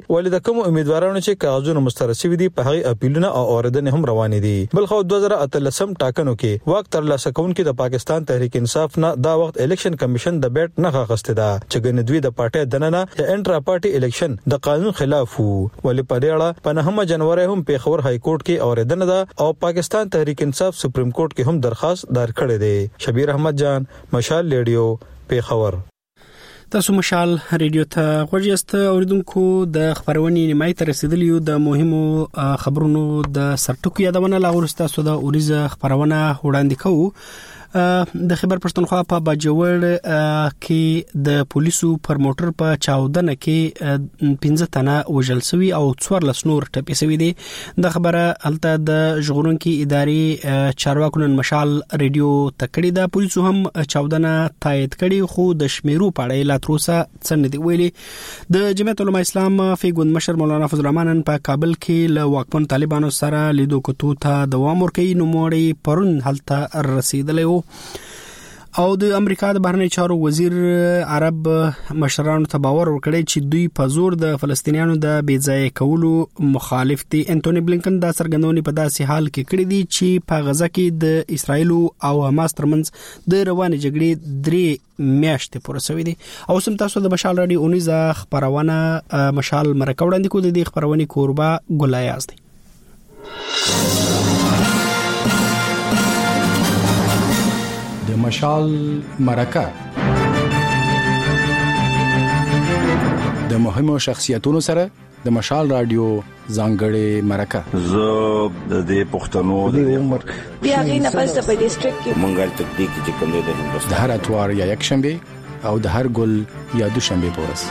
ولې د کوم امیدوارانو چې کاغذونه مسترسي دي په هغه اپیلونه او اوریدنې هم روان دي. بل خو دوه زره اتلسم ټاکنو کې واک ترلاسه کوونکي د پاکستان تحریک انصاف نه دا وخت الیکشن کمیشن د بیٹ نه غوښته ده چې ګندوی د پارټي دننه د انټرا پارټي الیکشن د قانون خلاف وو. ولې په دې اړه په نهمه جنوري هم پیښور های کورټ کې اوریدنه ده او پاکستان تحریک انصاف سپریم کورټ کې هم درخواست دار کړی دی. شبیر احمد جان، مشال ریډیو، پیښور. تاسو مشال ریډیو ته غوږیاست. اوریدونکو د خبرونې نیمای ته رسیدلیو د مهمو خبرونو د سرټکو یادونه لا ورسته سو د اوریزه خبرونه وړاندې کوو. د خبر پښتونخوا په باجوړ کې د پولیسو پر موټر په چاودنه کې پنځه تنه وژل شوی او څوارلس نور ټپي شوی دي. د خبره الته د ژغورونکو ادارې چارواکو نن مشال ریډیو تکړی د پولیسو هم چاودنه تایید کړي خو د شمیرو په اړه لا تروسه څنګه دی ویلي. د جمعیت العلماء اسلام فیګوند مشر مولانا فضل الرحمن په کابل کې له واکمن طالبانو سره لیدو کوتو ته دوام ورکړي نو موري پرون هلته رسیدلی او د امریکا د بهرنی چارو وزیر عرب مشرانو ته باور ورکړی چې دوی په زور د فلسطینیانو د بیځای کولو مخالف دي. انټونی بلینکن دا څرګندونې په داسې حال کې کړې دي چې په غزا کې د اسرایل او حماس ترمنځ د روانې جګړې درې میاشتې پوره شوې دي. او سم تاسو د مشال راډیو اونیزه خبرونه مشال مرکه وړاندې کوي. د خبرونه کوربه ګلایاز دي. د مشال مرکه د مهمو شخصیتونو سره د مشال رادیو ځانګړې مرکه. زه د دې پښتنو د عمر بیا غینه پس په ډیسټریکټ کې مونږه تکلیف چې کوم د هندوستان د هر اتوار یا یک شنبه او د هر ګل یا دو شنبه پورس.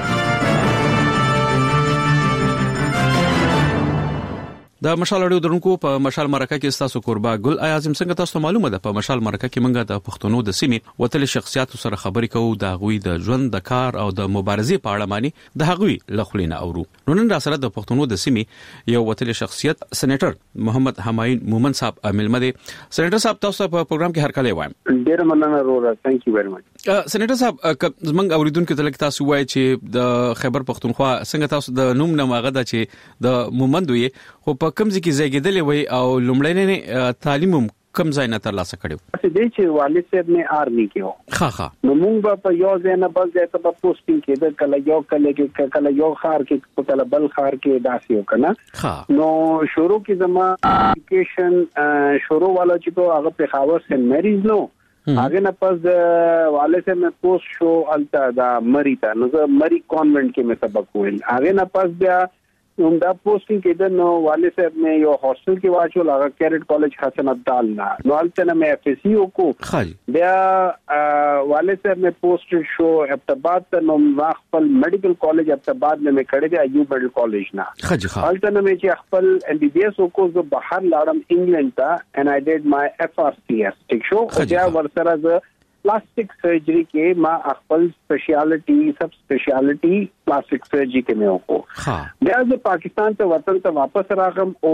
د مشال اړیو درونکو په مشال مرکه کې تاسو قربا ګل اعظم څنګه تاسو معلومه ده په مشال مرکه کې منګه د پښتنو د سیمې وتل شخصیت سره خبرې کوو د غوي د ژوند د کار او د مبارزې په اړه مانی د غوي لخلینه اورو. نو نن را سره د پښتنو د سیمې یو وتل شخصیت سېنیټر محمد حماین مومن صاحب عامل مده. سېنیټر صاحب تاسو په پروګرام کې هر کله وایم. ډیر مننه رورا. ثانک یو ویری مچ. سېنیټر صاحب زمنګ اوریدونکو ته لکه تاسو وایي چې د خیبر پښتونخوا څنګه تاسو د نوم نه ماغه ده چې د مومند وي خو په کوم ځکه زیږیدل وي او لومړنی تعلیم کم ځای نه ترلاسه کړو. څه دې چې والد صاحب نه آرمي کې و. ها ها. نو موږ په یو ځای نه بل ځای ته په پوسټینګ کې د کله یو کله کې کله یو خار کې په کله بل خار کې داسې وکنه. ها. نو شروع کې زما اډوکیشن شروع والا چې کو هغه په خاور سن مریض نو هغه نه پس والد صاحب مې پوسټ شو الته دا مری ته نو مری کانوینټ کې مې سبق ویل. هغه نه پس بیا نوم دا پوسټینګ کې د نو والد صاحب مې یو هاستل کې واچول هغه کیرټ کالج حسن عبدال نه نو الته نه مې اف ایس سی وکړو. بیا والد صاحب مې پوسټ شو ابتباد ته نو خپل میډیکل کالج ابتباد مې کړی دی ایوب میډیکل کالج نه. الته نه مې چې خپل ام بي بي اس وکړو زه بهر لاړم انګلند ته and I did my F R C S ټیک شو. او بیا ورسره زه پلاستیک سرجری کې ما خپل سپیشلیټي سب سپیشلیټي پلاستیک سرجری کې مې وکړو. بیا زه پاکستان ته وطن ته واپس راغم او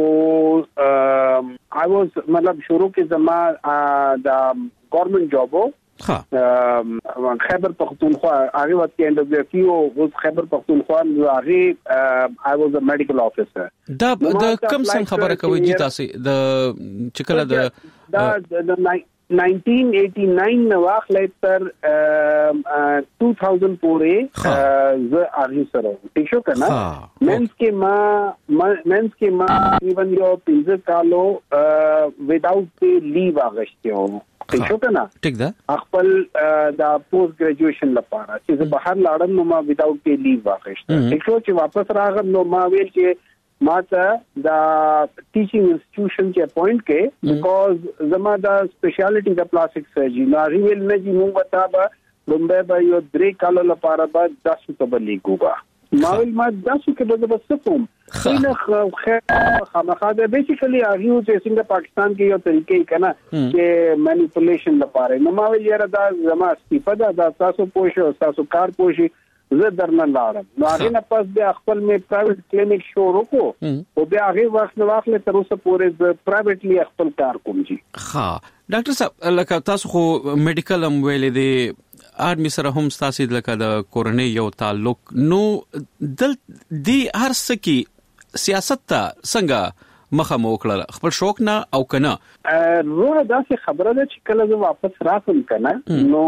I was مطلب شروع کې زما د ګورنمنت جاب وو. ها خیبر پختونخوا هغه وخت کې ان دبليو پی او اوس خیبر پختونخوا هغه I was a medical officer. دا د کم څنګه خبره کوي چې تاسو د چکله د دا د nineteen eighty-nine نو واخلې تر two thousand پورې ز اغه سره ټیک شو کنه. مینس کې ما مینس کې ما ایون یو پنځه کالو without pay leave اغشته و ټیک شو کنه. ټیک ده خپل دا پوسټ ګریجویشن لپاره چې بهر لاړم نو ما without pay leave اغشته. ټیک شو چې واپس راغم نو ما ویل چې ما ته دا ټیچینګ انسټیټیوشن کې اپوینټ کې بیکاز زما دا سپیشلیټي د پلاستیک سرجری نو ریویل نه جی موږ وتا به بمبه به یو درې کالو لپاره به داسو ته بلیګوبا ما ول ما داسو کې به بس کوم خینه خامخا ده بیسیکلی اغیو چې څنګه پاکستان کې یو طریقې کنا چې مانیپولیشن لپاره نو ما ویل یاره دا زما استفاده دا تاسو پوښو تاسو کار پوښي زه درنه لاړم. نو هغه نه پس بیا خپل مې پرایویټ کلینیک شروع کو او بیا هغه وخت نو واخلې تر اوسه پورې ز پرایویټلی خپل کار کوم جی. ها ډاکټر صاحب لکه تاسو خو میډیکل هم ویلې دي آرمي سره هم تاسو لکه د کورنۍ یو تعلق نو دل دی هر څه کې سیاست ته څنګه مخه مو کړل خپل شوق نه او کنه نو دا څه خبره ده چې کله زه واپس راتم کنه نو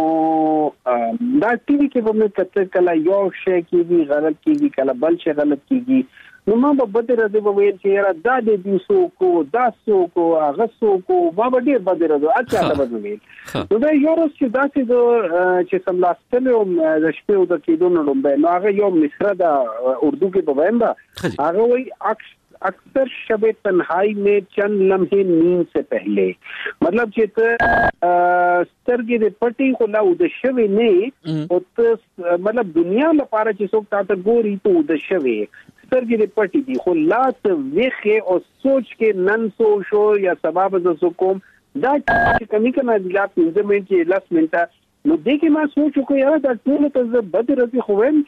دا ټي وي کې به مې کته کله یو شی کېږي غلط کېږي کله بل شی غلط کېږي نو ما به بده راځي به ویل چې یاره دا دې دې سو کو دا سو کو هغه سو کو ما به ډېر بده راځي اچھا دا به ویل نو دا یو ورځ چې دا چې سملاستلم د شپې د کېدو نه لومبه نو هغه یو مصره د اردو کې په وایم دا هغه وایي अक्सर शबे तन्हाई में चंद लम्हे नींद से पहले मतलब چې سترګې د پټي خو لا د شوي نه او ته مطلب دنیا لپاره چې څوک تاسو ګوري ته د شوي سترګې د پټي دي خو لا ته ویخه او سوچ کې نن سو شو یا سبب د سکوم دا چې کمی کنه د لا پنځه منټ کې لاس منټه نو دې کې ما سوچ وکړ یاره دا ټول ته بد راځي خو هم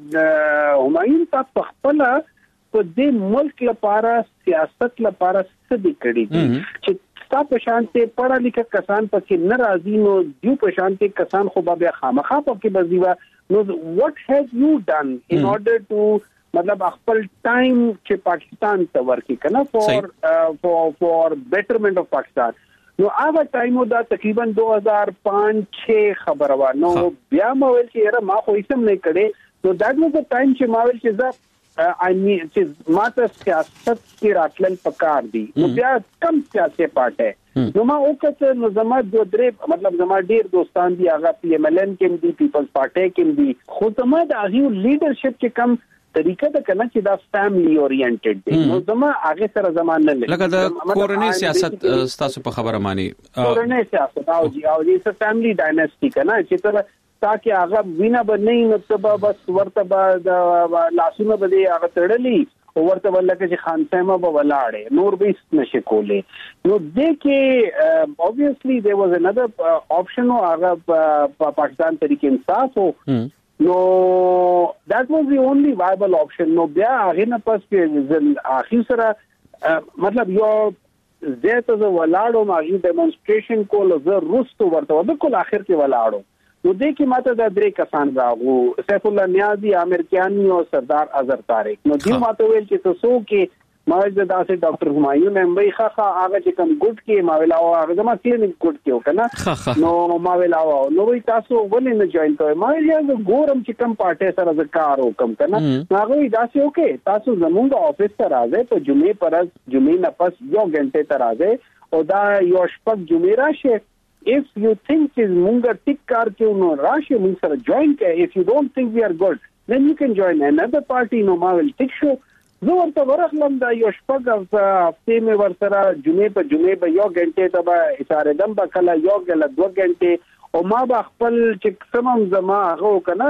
خو همایون تاسو خپل په دې ملک لپاره سیاست لپاره څه دي کړی دي چې تاسو په شانته پڑھا لیکه کسان پکې ناراضي نو دیو په شانته کسان خو به خامخا پکې بزیوا نو what have you done in order to मतलब خپل ټایم چې پاکستان ته ورکی کنه for for for betterment of Pakistan نو هغه ټایم دا تقریبا دو هزار پانچ छह خبره و نو بیا مو ویل چې یاره ما خو هیڅ نه کړې نو دا د ټایم چې ما ویل چې زه I mean چې ماته سیاست کې راتلل پکار دي نو بیا کم سیاسي پارټه نو ما وکړه نو زما د درې مطلب زما ډیر دوستان دي هغه پی ایم ال ان کې دي پیپلز پارټي کې دي خو زما د هغه لیډرشپ کې کم طریقه د کنه چې دا فیملی اورینټډ دي نو زما هغه سره زمان نه لکه د کورنۍ سیاست تاسو په خبره مانی کورنۍ سیاست او جی او دې څه فیملی ډایناسټي کنه چې تر تاکي هغه وینا بنئ نو ته بس ورته د لاسونه بده هغه تړلې او ورته ولکه چې خان سیمه به ولاړې نور به نشي کولې نو دې کې obviously there was another option او هغه پاکستان تحریک انصاف او نو that was the only viable option نو بیا هغه نه پس کې اخر سره مطلب یو زه ته ولاړو ما یو ډیمونستریشن کول زه روستو ورته وکول اخر کې ولاړو نو دې کې ماته د درې کسان راغو سیف الله نیازی عامر کیانی او سردار اظهر طارق نو دې ماته ویل چې تاسو کې ما د داسې ډاکټر همایون امبي خخه هغه چې کوم ګډ کې ما ویلا او هغه ما کلینیک ګډ کې وکنه نو ما ویلا نو وی تاسو ولې نه جوائن کوئ ما یې ګورم چې کوم پارټي سره ز کار وکم کنه هغه وی داسې اوکې تاسو زموږ افیس ته راځئ په جمعې پر جمعې نه پس یو غنټه ته راځئ او دا یو شپږ جمعې راشه if you think is munga tick kar ke no rashi mun sara join ke if you don't think we are good then you can join another party no ma will tick show زه ورته ورغلم دا یو شپږ هفته مې ورسره جمعې په جمعې به یو غنټه ته به اشاره دم به کله یو کله دوه غنټه او ما به خپل چې سمم زما هغه کنه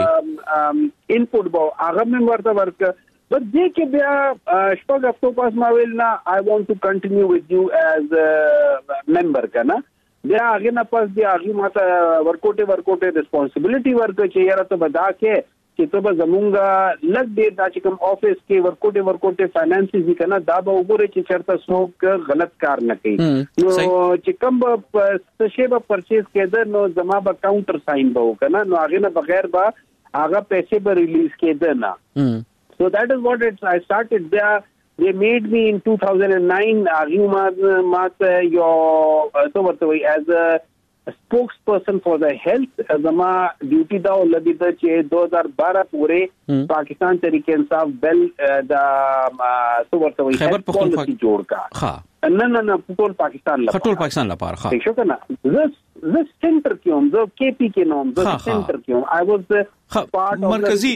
انپوټ به هغه مې ورته ورک but دې کې بیا شپږ هفتو پاس ما ویل نه I want to continue with you as a member کنه بیا هغه نه پس بیا هغه ماته ورکوټه ورکوټه ریسپانسیبিলিټي ورکړه چې یاره ته بدا کې چې ته به زمونږه لګ دې دا چې کوم افیس کې ورکوټه ورکوټه فاینانسز دي کنه دا به وګوره چې چرته څوک غلط کار نه کوي نو چې کوم به څه به پرچیز کېده نو زما به کاونټر ساين به وکنه نو هغه نه بغیر به هغه پیسې به ریلیز کېده نه so that is what it I started there they made me in two thousand nine aguma mat yo so what as a spokesperson for the health zama duty da lagi da che two thousand twelve pure pakistan tarike insaf bel da so what health policy jod ka ha نه نه نه ټول پاکستان لپاره ټول پاکستان لپاره ښه ٹھیک شو کنه زه زه سنټر کېوم زه کې پی کې نوم زه سنټر کېوم آی واز د پارت اف مرکزی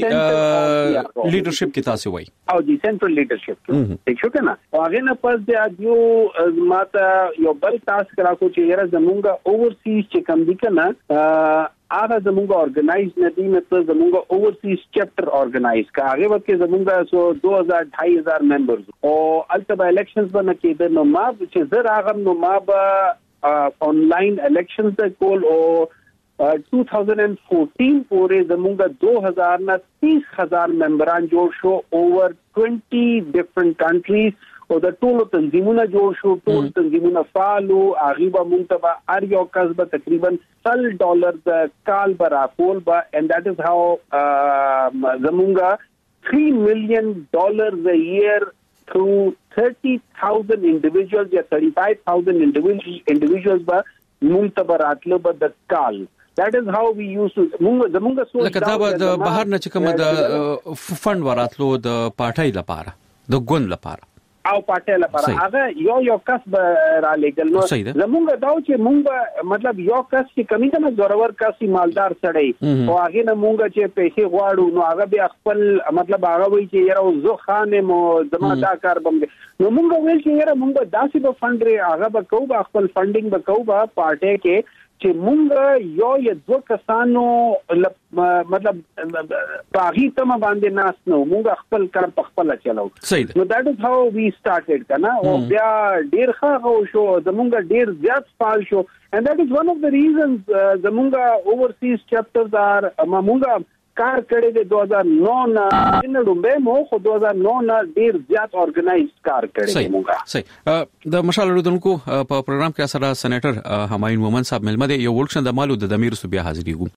لیډرشپ کې تاسو وای او دی سنټرل لیډرشپ ٹھیک شو کنه هغه نه پس د یو ماته یو بل تاسو کرا کو چې یره زمونږه اوورسیز چې کم دي کنه هغه زمونږه ارګنایز نه دي مطلب زمونږه اوورسیز چپټر ارګنایز کا هغه وخت کې زمونږه سو دو هزار ढाई हज़ार ممبرز او البته الیکشنز باندې کېده نو ما چې زه راغم نو ما به آنلاین الیکشنز ته کول او دو هزار چودہ پورې زمونږ دو هزار نه تیس هزار ممبران جوړ شو اوور بیس ډیفرنٹ کنټریز او د ټولو تنظیمونه جوړ شو ټول تنظیمونه فعالو هغه به منتبه ار یو کس به تقریبا سل ډالر د کال به راکول به and that is how زمونږ three million dollars a year through thirty thousand individuals یا thirty-five thousand individuals به منتبه راتلو به د کال. That is how we used to زمونږ زمونږ سوچ لکه دا د بهر نه چې کوم د فند وراتلو د پارټای لپاره د ګوند لپاره او پټه لپاره هغه یو یو کس به را لګل نو زمونږ دا چې مونږ مطلب یو کس چې کمی کنه زورور کس مالدار سړی او هغه نه مونږ چې پیسې غواړو نو هغه به خپل مطلب هغه وایي چې یاره زه خانه مو زما دا کار بم نو مونږ ویل چې یاره مونږ داسې به فند لري هغه به کوو به خپل فندینګ به کوو به پارټي کې چې مونږ یو یا دوه کسانو مطلب پاغي تم باندې ناس نو مونږ خپل کار په خپل چلو نو that is how we started کنه او بیا ډیر ښه شو زمونږ ډیر زیات فعال شو and that is one of the reasons زمونږ overseas chapters are مونږ کار کړی د دو هزار نو نه د لومبه مو خو دو هزار نو نه ډیر زیات اورګنایز کار کړی موږ. صحیح د مشال اردوونکو په پروګرام کې سره سېنیټر همایون مومن صاحب ملمه دی یو ورکشن د مالو د دمیر صوبیا حاضرېږو.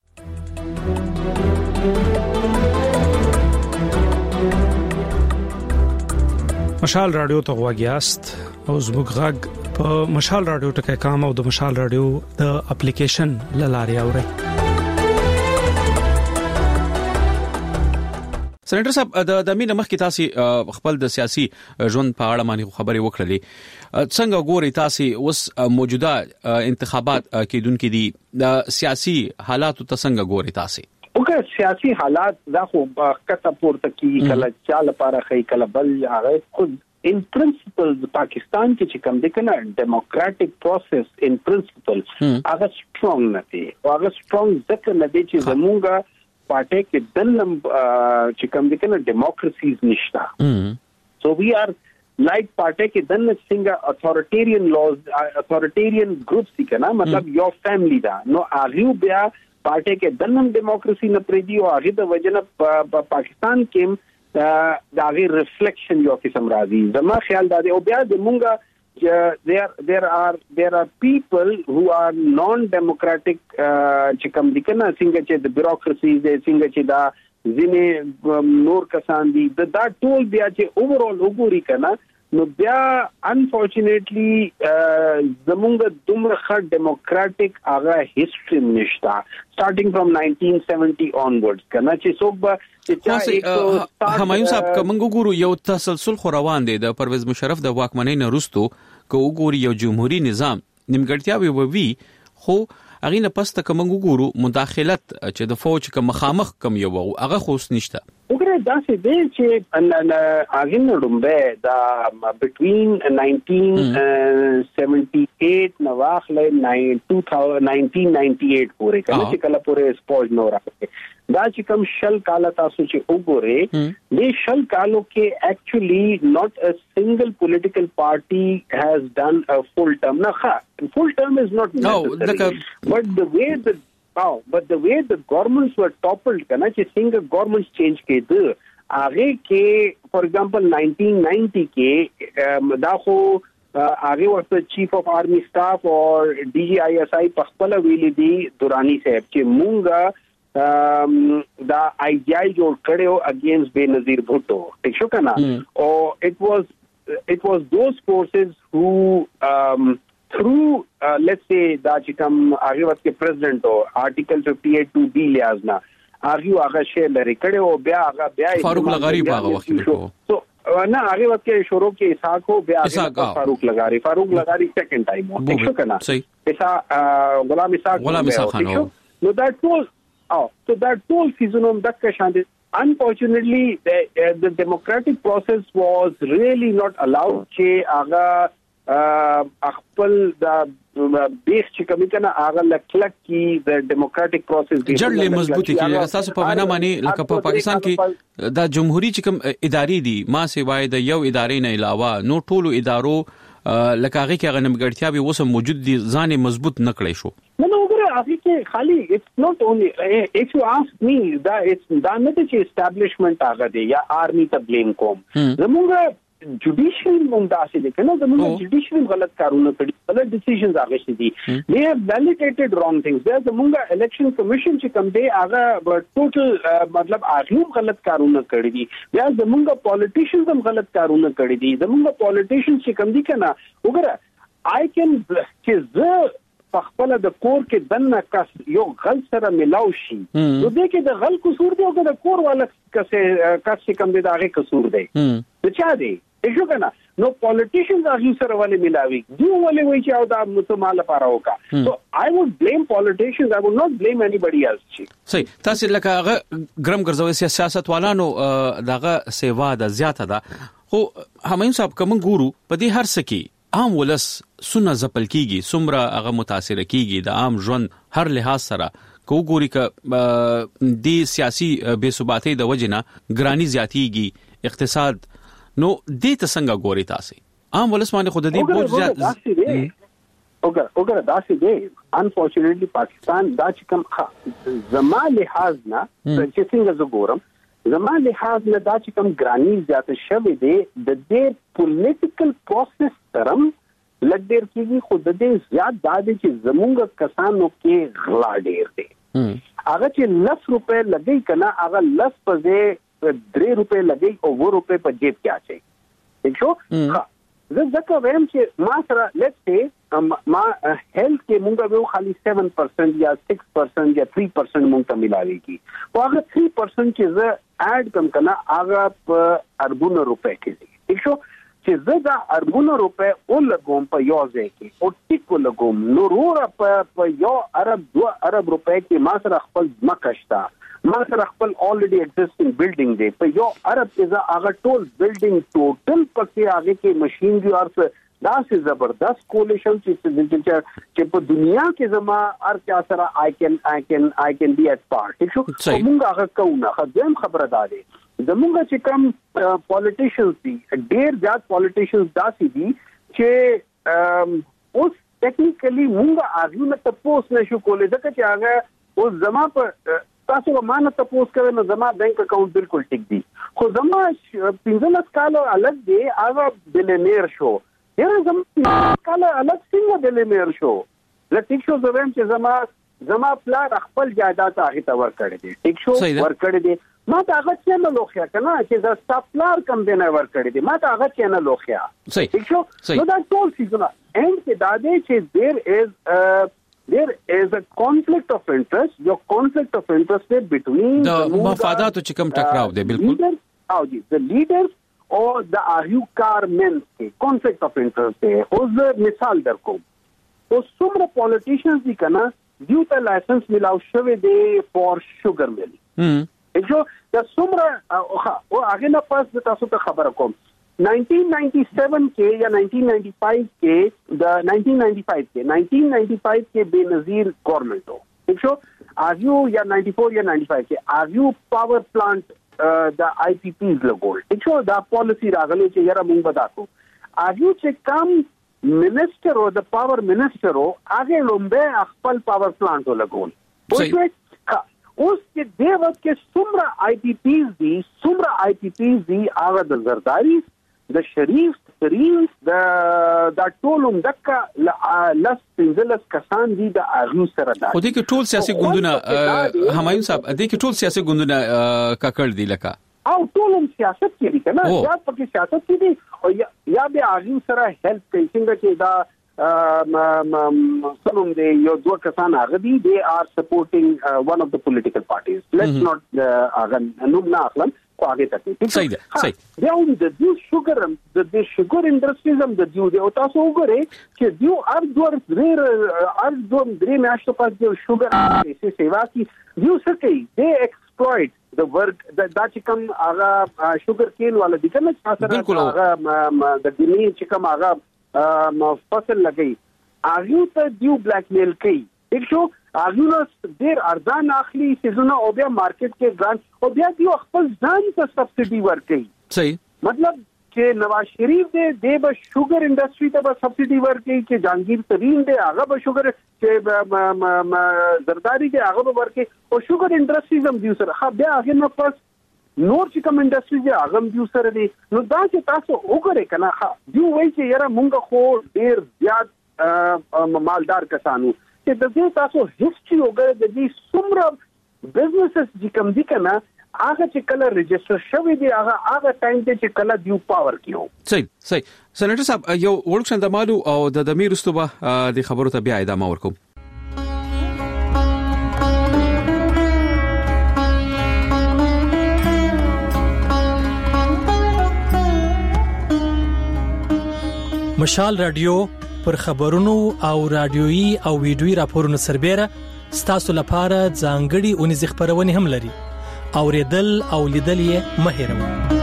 مشال رادیو ته غواګیاست او زموږ غږ په مشال رادیو ټکي کام او د مشال رادیو د اپلیکیشن لاري اوري. سېنیټر صاحب د د مینه مخکې تاسو خپل د سیاسي ژوند په اړه باندې خبرې وکړلې څنګه ګوري تاسو اوس موجوده انتخابات کېدونکې دي د سیاسي حالات ته څنګه ګوري تاسو؟ اوګه سیاسي حالات دا خو کته پورته کی کله چاله لپاره خې کله بل هغه خود in principle پاکستان کې چې کوم د کنه ډیموکراټک پروسس in principle هغه strong نه دی او هغه strong ځکه نه دی چې زمونږه پارټي کې دلم چې کوم د کنه ډیموکراسیز نشتا so we are like پارټي کې دن څنګه اتھورټیرین لاز اتھورټیرین ګروپس دي کنه مطلب یو فیملی دا نو هغه بیا پارټي کې دنم ډیموکراسي نه پریدي او هغه د وجنه پاکستان کې دا غي ریفلیکشن یو قسم راځي زما خیال دا دی او بیا د مونږه there there are there are people who are non democratic چې کوم دي کنه څنګه چې د بیوروکراسي د څنګه چې دا ځینې نور کسان دي دا ټول بیا چې اوورال وګوري کنه نو بیا انفورچونټلی زمونږ دومره ښه ډیموکراټک هغه هیستوري نشته starting from nineteen seventy onwards کنه چې څوک به چې همایون صاحب کوم ګورو یو تسلسل خو روان دی د پرویز مشرف د واکمنۍ نه وروسته کو ګوري یو جمهوریت نظام نیمګړتیاوي ووي خو اغه نه پسته کوم ګورو مداخلت چې د فوج کوم مخامخ کوم یو هغه خو نشته وګوره دا څه دی چې اغه نه لومبه دا between nineteen seventy-eight نو واخلې nineteen ninety-eight پورې کله چې کله پورې سپوج نو راځي دا چې کوم شل کال تاسو چې وګوره د شل کالو کې actually not a single political party has done a full term نه full term is not necessary no, but the way the oh, but the way the governments were toppled kana چې څنګه governments change کېده هغه کې for example nineteen ninety کې دا خو هغه ورته چیف اف آرمی سٹاف او ډي جی آی ایس آی په خپل ویلي دي دورانی صاحب چې مونږه دا آی جی آی جوړ کړو اگینست بینظیر بھٹو ٹھیک شو کنه او it was it was those forces who um, through uh, let's say دا چې کوم هغه وخت کې پریزیډنټ او آرټیکل fifty-eight two بی لیازنا هغه هغه شی لري کړو بیا هغه بیا فاروق لغاری په هغه وخت کې تو نه هغه وخت کې شروع کې اسحاق هو بیا فاروق لغاری فاروق لغاری سیکنڈ ټایم ہو ٹھیک شو کنه ایسا غلام اسحاق غلام اسحاق خان نو that was oh so that whole season دک شاند unfortunately the, uh, the democratic process was really not allowed چې هغه خپل د بیخ چې کوم کنه هغه لکلک کی د ډیموکراټک پروسس دی جړلې مضبوطی کیږي تاسو په وینا باندې لکه په پاکستان کې د جمهوریت چې کوم ادارې دي ما سیوای د یو ادارې نه علاوه نو ټولو ادارو لکه هغه کې غنمګړتیا به وسه موجود دي ځان مضبوط نکړې شو نو وګوره هغه کې خالی it's not only if you ask me that it's دا نه چې establishment هغه دی یا آرمي ته blame کوم زموږ judicial مونږ داسې دي کنه زموږ judicial غلط کارونه کړي غلط decisions هغه شي دي they have validated wrong things there زموږ election commission چې کوم دی هغه total مطلب هغه غلط کارونه کړي دي بیا زموږ politicians هم غلط کارونه کړي دي زموږ politicians چې کوم دي کنه وګوره I can چې زه په خپل د کور کې دنه کس یو غل سره ملاو شي نو دې کې د غل قصور دی او د کور والا کسه کس کم دی دغه قصور دی څه چا دی ایشو کنه نو پولیټیشنز هغه سره ولې ملاوي دی ولې وایي چې او دا متمال لپاره وکا سو I would blame politicians I would not blame anybody else شي صحیح تاسو لکه هغه ګرم ګرځوي سیاست والانو دغه سیوا د زیاته ده خو همین صاحب کوم ګورو په دې هر سکی عام ولس سونه زپل کیږي سمره هغه متاثر کیږي د عام ژوند هر لحاظ سره کو ګوري ک د سیاسي بے ثباتۍ د وجنه ګرانی زیاتیږي اقتصاد نو دې ته څنګه ګوري تاسو عام ولس باندې خود دې بوج زیات وګور وګور داسې دی انفورچونټلی پاکستان دا چې کوم زما لحاظ نه چې څنګه زګورم زما لحاظ نه دا چې کوم ګرانی زیات شوه دی د دې پولیټیکل پروسس ترم لګ ډیر کیږي خو د دې زیات د دې چې زمونږ کسانو کې غلا ډیر دی هغه چې لس روپے لګي کنه هغه لس په درې روپے لګي او و روپے په جیب کې اچي ٹھیک شو زه ځکه وایم چې ما سره لیټس سي ما هیلث کې مونږ به خالي سیون پرسنٹ یا سکس پرسنٹ یا تھری پرسنٹ مونږ ته ملاوي کی او هغه تھری پرسنٹ چې زه اډ کم کنه هغه په اربونو روپے کې دي ٹھیک شو چې زه دا اربونو روپے او لګوم په یو ځای کې او ټیکو لګوم نو ورو په یو ارب دو ارب روپے کې ما سره خپل مکشتا ما سره خپل already existing building دی په یو ارب کې زه هغه ټول building ټوټل پکې هغه کې ماشينري او دا سه زبردست کولیشن چې چې په دنیا کې زما هر چا سره I can I can I can be at part ٹھیک شو موږ هغه کوونه خدام خبره ده زموږ چې کوم پولیټیشنز دي ډیر زیات پولیټیشنز داسې دي چې اوس ټیکنیکلی موږ هغه نه تاسو نشو کولای ځکه چې هغه اوس زما په تاسو مانه تاسو کوي نو زما بانک اکاؤنٹ بالکل ټیک دي خو زما پنځه کالو الګ دی هغه بلینیر شو یره زما کله الګ څنګه بلینیر شو لکه شو زویم چې زما زما پلان خپل جایداد هغه ته ور کړی دی ټیک شو ور کړی دی ما ته هغه څه نه لوخیا کنه چې دا سپلار کم دی نه ور کړی دی ما ته هغه څه نه لوخیا ټیک شو نو دا ټول څه نه اند کې دا دی چې there is there is a conflict of interest your conflict of interest between the مفادات چې کوم ټکراو دی بالکل او دی the leaders او د اهیو کارمن کې conflict of interest دی اوس مثال درکو اوس څومره پولیټیشنز دي کنه دیو ته لایسنس ملاو شوی دی فور شوګر مل هم اجو د څومره او هغه نه پاس د تاسو ته خبره کوم nineteen ninety-seven کې یا nineteen ninety-five کې د nineteen ninety-five کې nineteen ninety-five کې بنظیر گورنمنٹ ہو ٹھیک شو اگیو یا ninety-four یا ninety-five کې اگیو پاور پلانٹ د آی پی پیز لګول ٹھیک شو دا پالیسی راغلی چې یاره مونږ بداکو اگیو چې کم منسٹر او د پاور منسٹر او هغه لومبه خپل پاور پلانټ لګول اوس چې د وخت کې څومره آی پی پیز دي څومره آی پی پیز دي هغه د زرداری د شریف ترین د د ټولم دکا لس پنځلس کسان دي د اغیو سره ده خو دې کې ټول سیاسي ګوندونه همایون صاحب دې کې ټول سیاسي ګوندونه ککړ دي لکه او ټولم سیاست کې دي کنه یا پکې سیاست کې دي او یا به اغیو سره هیلپ کوي څنګه چې دا سنوم دی یو دوه کسان هغه دي they are supporting uh, one of the political parties let's mm-hmm. not هغه نوم نه اخلم خو هغه ته صحیح ده صحیح دی او د دیو شوګر د د شوګر انډستریز هم د دیو دی او تاسو وګورئ چې دیو ار دوه ډیر ار دوه درې میاشتو پس دیو شوګر ایسه سیوا کی دیو سکه دی ایکسپلویټ د ورک د دا چې کوم هغه شوګر کین والا دي کنه تاسو هغه د دنیا چې کوم هغه فصل لګي اغیو ته دیو بلیک میل کوي ٹھیک شو اغیو نو ډیر ارزان اخلي سيزونه او بیا مارکیټ کې ګرانټ او بیا دیو خپل ځان ته سبسيډي ورکړي صحیح مطلب چې نواز شریف دې د به شوګر انډستری ته به سبسيډي ورکړي چې جهانگیر ترين دې هغه به شوګر چې زرداری دې هغه به ورکړي او شوګر انډستریز هم دي سره خا بیا هغه نه پس نور چې کوم انډستری دې هغه هم دي سره دي نو دا چې تاسو وګورئ کنه خا دی وایي چې یاره مونږ خو ډیر زیات مالدار کسانو چې د دې تاسو هیستوري وګورئ د دې څومره بزنسز چې کوم دي کنه هغه چې کله ريجستر شوی دی هغه هغه ټایم ته چې کله دیو پاور کیو صحیح صحیح سېنیټر صاحب یو ورکشن د مالو او د دمیر استوبه د خبرو ته بیا ادامه ورکوم. مشال رادیو پر خبرونو او رادیويي او ویډیويي راپورونو سربېره ستاسو لپاره ځانګړي اونیز خبرونه هم لري. اوریدل او لیدل یې مه هېروئ.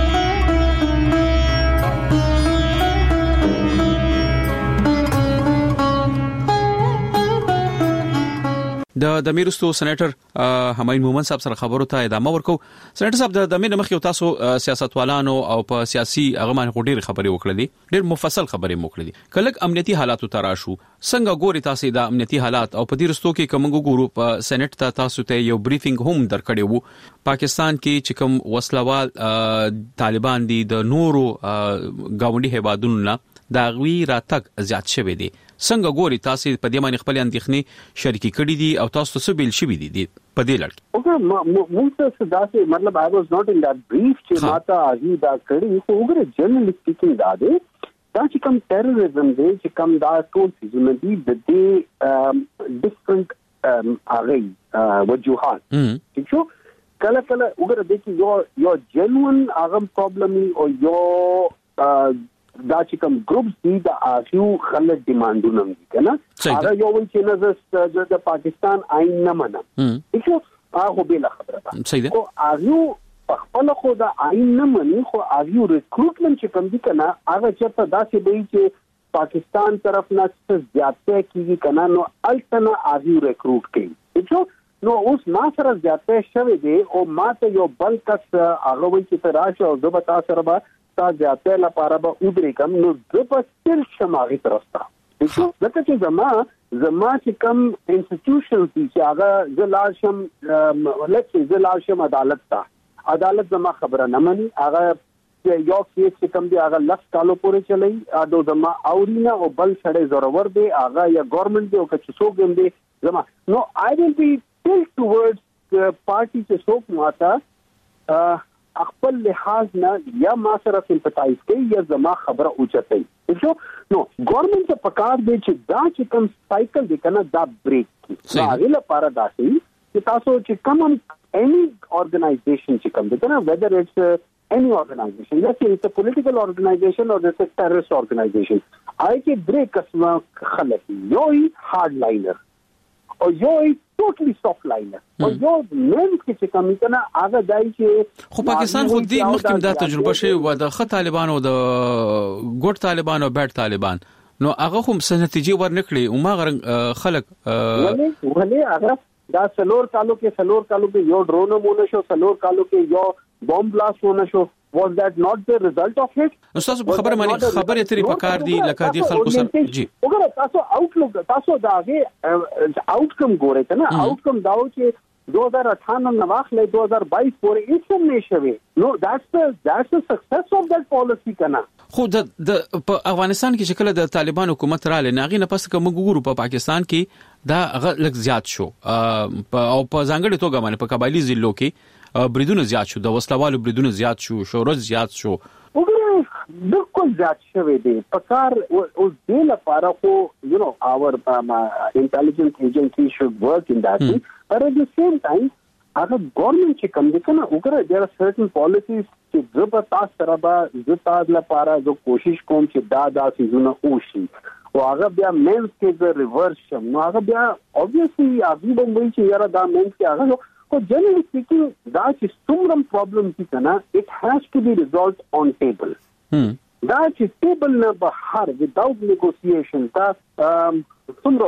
د دمیرستو سېنیټر همایون مومن صاحب سره خبرو ته ادامه ورکو. سېنیټر صاحب د دمیر مخ یو تاسو سیاستوالانو او په سیاسي هغه باندې ډېر خبرې وکړلې ډېر مفصل خبرې وکړلې کله امنیتي حالاتو تراشو څنګه ګوري تاسو د امنیتي حالات او په دې رستو کې کومو ګورو په سېنیټ ته تاسو ته یو بریفینګ هم درکړی وو پاکستان کې چې کوم وسلوال طالبان دي د نورو گاونډي هیوادونو نه دا غوي راتګ زیات شوی دی څنګه ګوري تاسو په دې باندې خپل اندېښنې شریکي کړې دي او تاسو څه بیل شوی دي په دې لړ کې اوګه موږ څه داسې مطلب I was not in that brief چې ماته اږي دا کړی خو وګوره جنرال سپیکینګ دا دی دا چې کوم ټیرریزم دی چې کوم دا ټول څه دي د دې ډیفرنٹ هغه وجوهات ٹھیک شو کله کله وګوره د کې یو یو جنوین هغه پرابلم او یو دا چې کوم ګروپس دي د آخیو خلک ډیمانډونه دي کنه هغه یو ول چې نه د پاکستان آئین نه منم چې هغه به لا خبره ده او آخیو خپل خو د آئین نه مني خو آخیو ریکروټمنټ چې کوم دي کنه هغه چې په داسې دی چې پاکستان طرف نه څه زیاته کیږي کنه نو الټنه آخیو ریکروټ کوي چې نو اوس ما سره زیاته شوی دی او ماته یو بل کس هغه وایي چې راشه او زه به تاسو سره به تا زیاته لپاره به ودرې کوم نو زه به ستر شماغي ترسته ځکه چې زما زما چې کوم انسټیټیوشنز دي چې هغه زه لاړ شم لکه زه لاړ شم عدالت ته عدالت زما خبره نه مني هغه یو کیس چې کوم دی هغه لس کالو پورې چلی اډو زما اورینه او بل سړی ضرور دی هغه یا ګورنمنت دی او که څوک هم دی زما نو آی ویل بی ټیل ټورډز پارټي چې څوک ماته خپل لحاظ نه یا ما سره سمپتایز کوي یا زما خبره اوچتای شو نو ګورنمنت ته پکار دی چې دا چې کوم سایکل دی کنه دا بریک کی دا غل لپاره داسي چې تاسو چې کوم any organization چې کوم دی کنه whether it's uh, any organization let's say it's a political organization or it's a terrorist organization آی کې بریک اسما خلک یو هارډلاینر او یو ټوټلی سافټ لاینر او یو مین چې کوم کنه هغه دای چې خو پاکستان خو دې مخکې دا تجربه شوی و د خط طالبان او د ګوټ طالبان او بیٹ طالبان نو هغه هم څه نتیجې ورنکړي او ما غره خلک ولې ولې هغه دا سلور کالو کې سلور کالو کې یو ډرون مونه شو سلور کالو کې یو بوم بلاست ونه شو was that not the result of it نو تاسو په خبره باندې خبرې ترې پکار دي لکه دي خلکو سره جی وګوره تاسو آوټلوک تاسو دا هغه آوټکم ګورئ کنه آوټکم داو چې دو ہزار اٹھانوے نواخلې دو ہزار بائیس پورې هیڅ هم نشوي نو that's the that's the success of that policy کنه خو د په افغانستان کې چې کله د طالبان حکومت رااله ناغي نه پس کوم ګورو په پاکستان کې دا لږ زیات شو او په ځانګړي توګه باندې په قبایلی ضلعو کې بریدونه زیات شو د وسلوالو بریدونه زیات شو شورش زیات شو وګوره بالکل زیات شوی دی پکار اوس دې لپاره خو یو نو اور انټيليجنس ایجنسی شود ورک ان دات but at the same time هغه ګورنمنت چې کوم دي کنه وګوره there are certain policies چې زبرتا سره به زتا لپاره جو کوشش کوم چې دا دا سيزونه وشي او هغه بیا مینس کې د ریورس شم نو هغه بیا obviously هغه به وایي چې یاره دا مینس کې هغه So generally speaking, دا چې څومره پرابلم دي کنه it has to be resolved on table. هم دا چې ټیبل نه بهر without negotiation دا څومره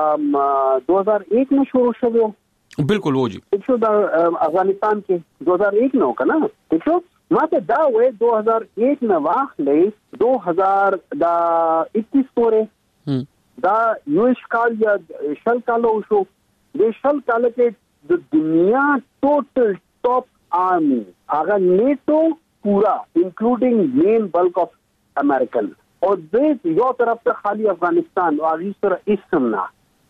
دا دو ہزار ایک نه شروع شوه بالکل وږي چې دا افغانستان کې دو ہزار ایک نه کنه چې ماته دا وې دو هزار ایک نه واخلې دو هزار دا اکیس پورې دا یوش کال یا شل کالو شو د شل کال کې د دنیا ټوټل ټاپ آرمی هغه نیټو پورا انکلوډینګ مین بلک اف امریکن او د یو طرف ته خالی افغانستان او هغه سره اسمنا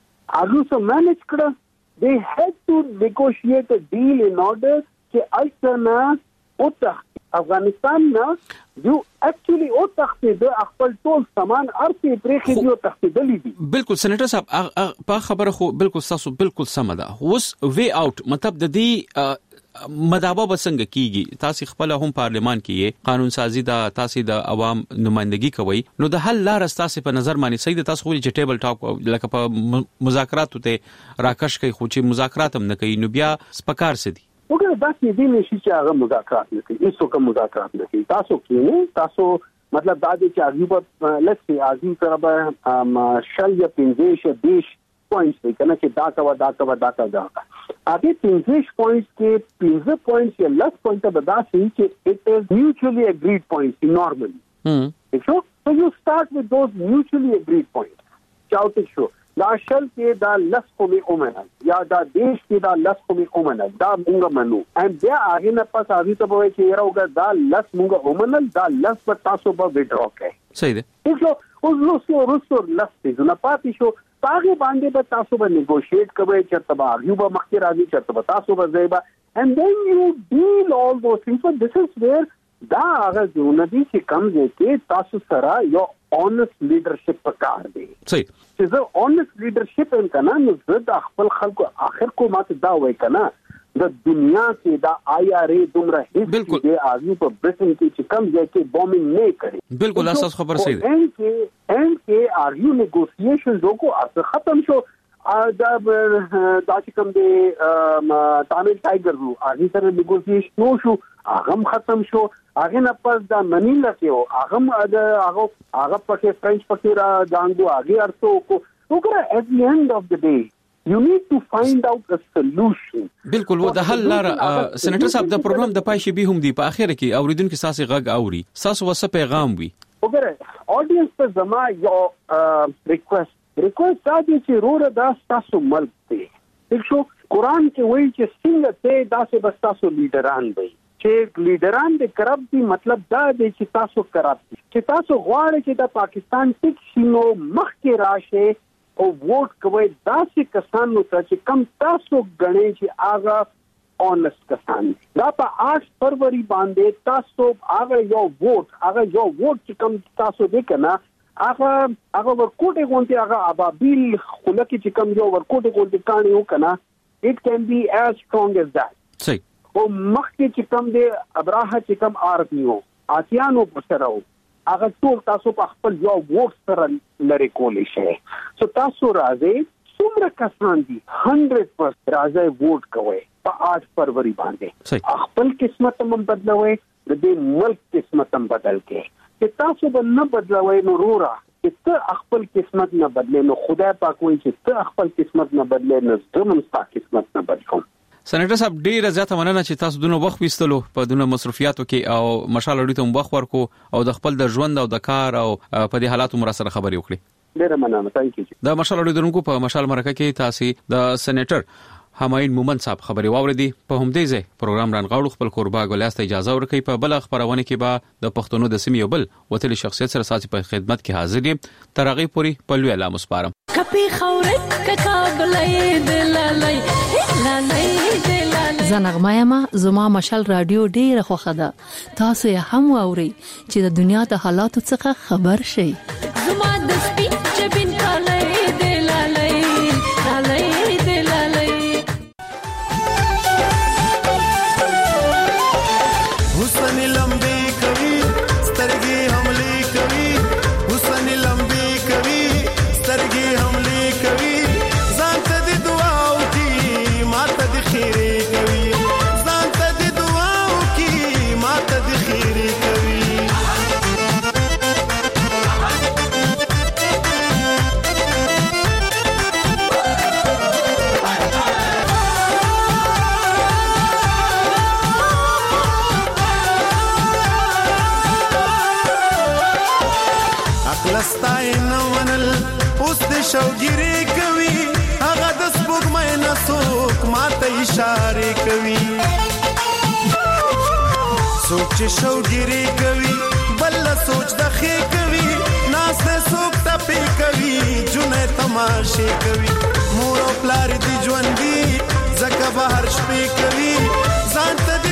هغه سره مانج کړه they had to negotiate a deal in order to alternate او ته افغانستان نه جو اکچولی او تخته د خپل ټول سامان ارته پرې خېدو تخته دي بالکل سېنیټر صاحب په خبره خو بالکل تاسو بالکل سم ده اوس وی اوټ مطلب د دې مدابه بسنګ کیږي تاسو خپل هم پارلیمان کې قانون سازي دا تاسو د عوام نمائندګي کوي نو د حل لار تاسو په نظر باندې صحیح د تاسو خو چې ټیبل ټاک لکه په مذاکراتو ته راکش کوي خو چې مذاکرات هم نه کوي نو بیا سپکار سدي وګوره دا چې دې نشي چې هغه مذاکرات نه کوي هیڅ کوم مذاکرات نه کوي تاسو کې تاسو مطلب دا چې عجیب لکه عظیم سره به شل یا پنځه دیش پوینټس دی کنه چې دا کا دا کا دا کا دا اګه پنځه پوینټس کې پنځه پوینټس یا لس پوینټ به دا شي چې it is mutually agreed points normally هم so so you start with those mutually agreed points چاوته شو دا شل کې دا لس کومې اومنه یا دا دیش کې دا لس کومې اومنه دا موږ منو ان بیا هغه نه پس هغه ته وایي چې راوګه دا لس موږ اومنه دا لس په تاسو په وډرو کې صحیح ده اوس اوس نو ورسره لس دې نه پاتې شو هغه باندې به تاسو به نیګوشیټ کوئ چې تبا یو به مخکې راځي چې تبا تاسو به ځایبا and then you deal all those things so this is where دا هغه ځونه دي چې کوم ځای کې تاسو سره یو honest leadership پکار دی صحیح چې زه honest leadership ان کنه نو زه د خپل خلکو اخر کو ماته دا وای کنه د دنیا کې دا آی آر ای دومره هیڅ دی اږي په برټن کې چې کوم ځای کې بومینګ نه کړي بالکل اساس خبر صحیح ده ان کې ان کې آر یو نیګوسییشن کو اصل ختم شو دا دا چې کوم دی تامل ټایګر وو هغه سره نیګوسییشن نو شو هغه ختم شو هغه نه پس دا منیلا کې هغه هغه هغه پکې فرنچ پکې را دانګو هغه ارتو کو وګوره at the end of the day you need to find out a solution بالکل و د حل لار سېنیټر صاحب د پرابلم د پای شي به هم دی په اخر کې اوریدونکو ساسي غږ اوري ساسو وسه پیغام وي وګوره اډینس ته زما یو ریکوست ریکوست دا دی چې روره دا تاسو ملک دی شو قران کې وایي چې څنګه ته داسې بس تاسو لیډران وي چې لیډران د کرپټ دي مطلب دا دی چې تاسو کرپټ چې تاسو غواړئ چې د پاکستان ټیک شینو مخ کې راشه او ووټ کوي داسې کسانو ته چې کم تاسو غنئ چې هغه اونست کسان دا په آٹھ فروری باندې تاسو هغه یو ووټ هغه یو ووټ چې کم تاسو وکنه هغه هغه ورکوټه غونډه هغه ابابیل خلک چې کم یو ورکوټه غونډه کانی وکنه it can be as strong as that صحیح او مخکې چې کم دی ابراهه چې کم آرپیو آسیانو پر سره هغه ټول تاسو په خپل یو ووټ سره لری کولې شي سو تاسو راځي څومره کسان دي one hundred percent راځي ووټ کوي په آٹھ فروری باندې خپل قسمت هم بدلوي د دې ملک قسمت هم بدل کې چې تاسو به نه بدلوي نو رورا چې ته خپل قسمت نه بدلې نو خدای پاک وایي چې ته خپل قسمت نه بدلې نو زموږ ستا قسمت نه بدلوم سېنیټر صاحب ډیره زیاته مننه چې تاسو دونه وخت وستلو په دونه مصرفیاتو کې او مشال اړیته هم وخت ورکو او د خپل د ژوند او د کار او په دې حالاتو مر سره خبرې وکړي ډیره مننه ثانک یو د مشال اړیدونکو په مشال مرکه کې تاسو د سېنیټر هماین مومن صاحب خبري واوریدي په همدې ځای پروګرام رانغاړو خپل قربا ګولاست اجازه ورکړي په بل خبرونه کې به د پښتونو د سیمې بل وتلی شخصیت سره ساتي په خدمت کې حاضر دي ترغی پوری په لوی اعلان مسپارم کپی خورت ککابلې دلالای لالای زنغمه ما زما مشال رادیو ډیره خوخه ده تاسو یې هم واوري چې د دنیا د حالاتو څخه خبر شئ زما د سپین جبین کالای دلالای لالای دلالای حسن لمبي کوي سترګې حمله کوي حسن لمبي کوي سترګې حمله کوي ځان ته د دعا او کی ماته د خیره چای نه منل اوس د شوګيري کوي هغه د سپوږمۍ نه څوک ماته اشاره کوي سوچ شوګيري کوي بل سوچ د خې کوي ناس نه سوک ټپي کوي جنې تماشه کوي مور او پلار دي ژوند دي زکه بهر شپې کوي ځان ته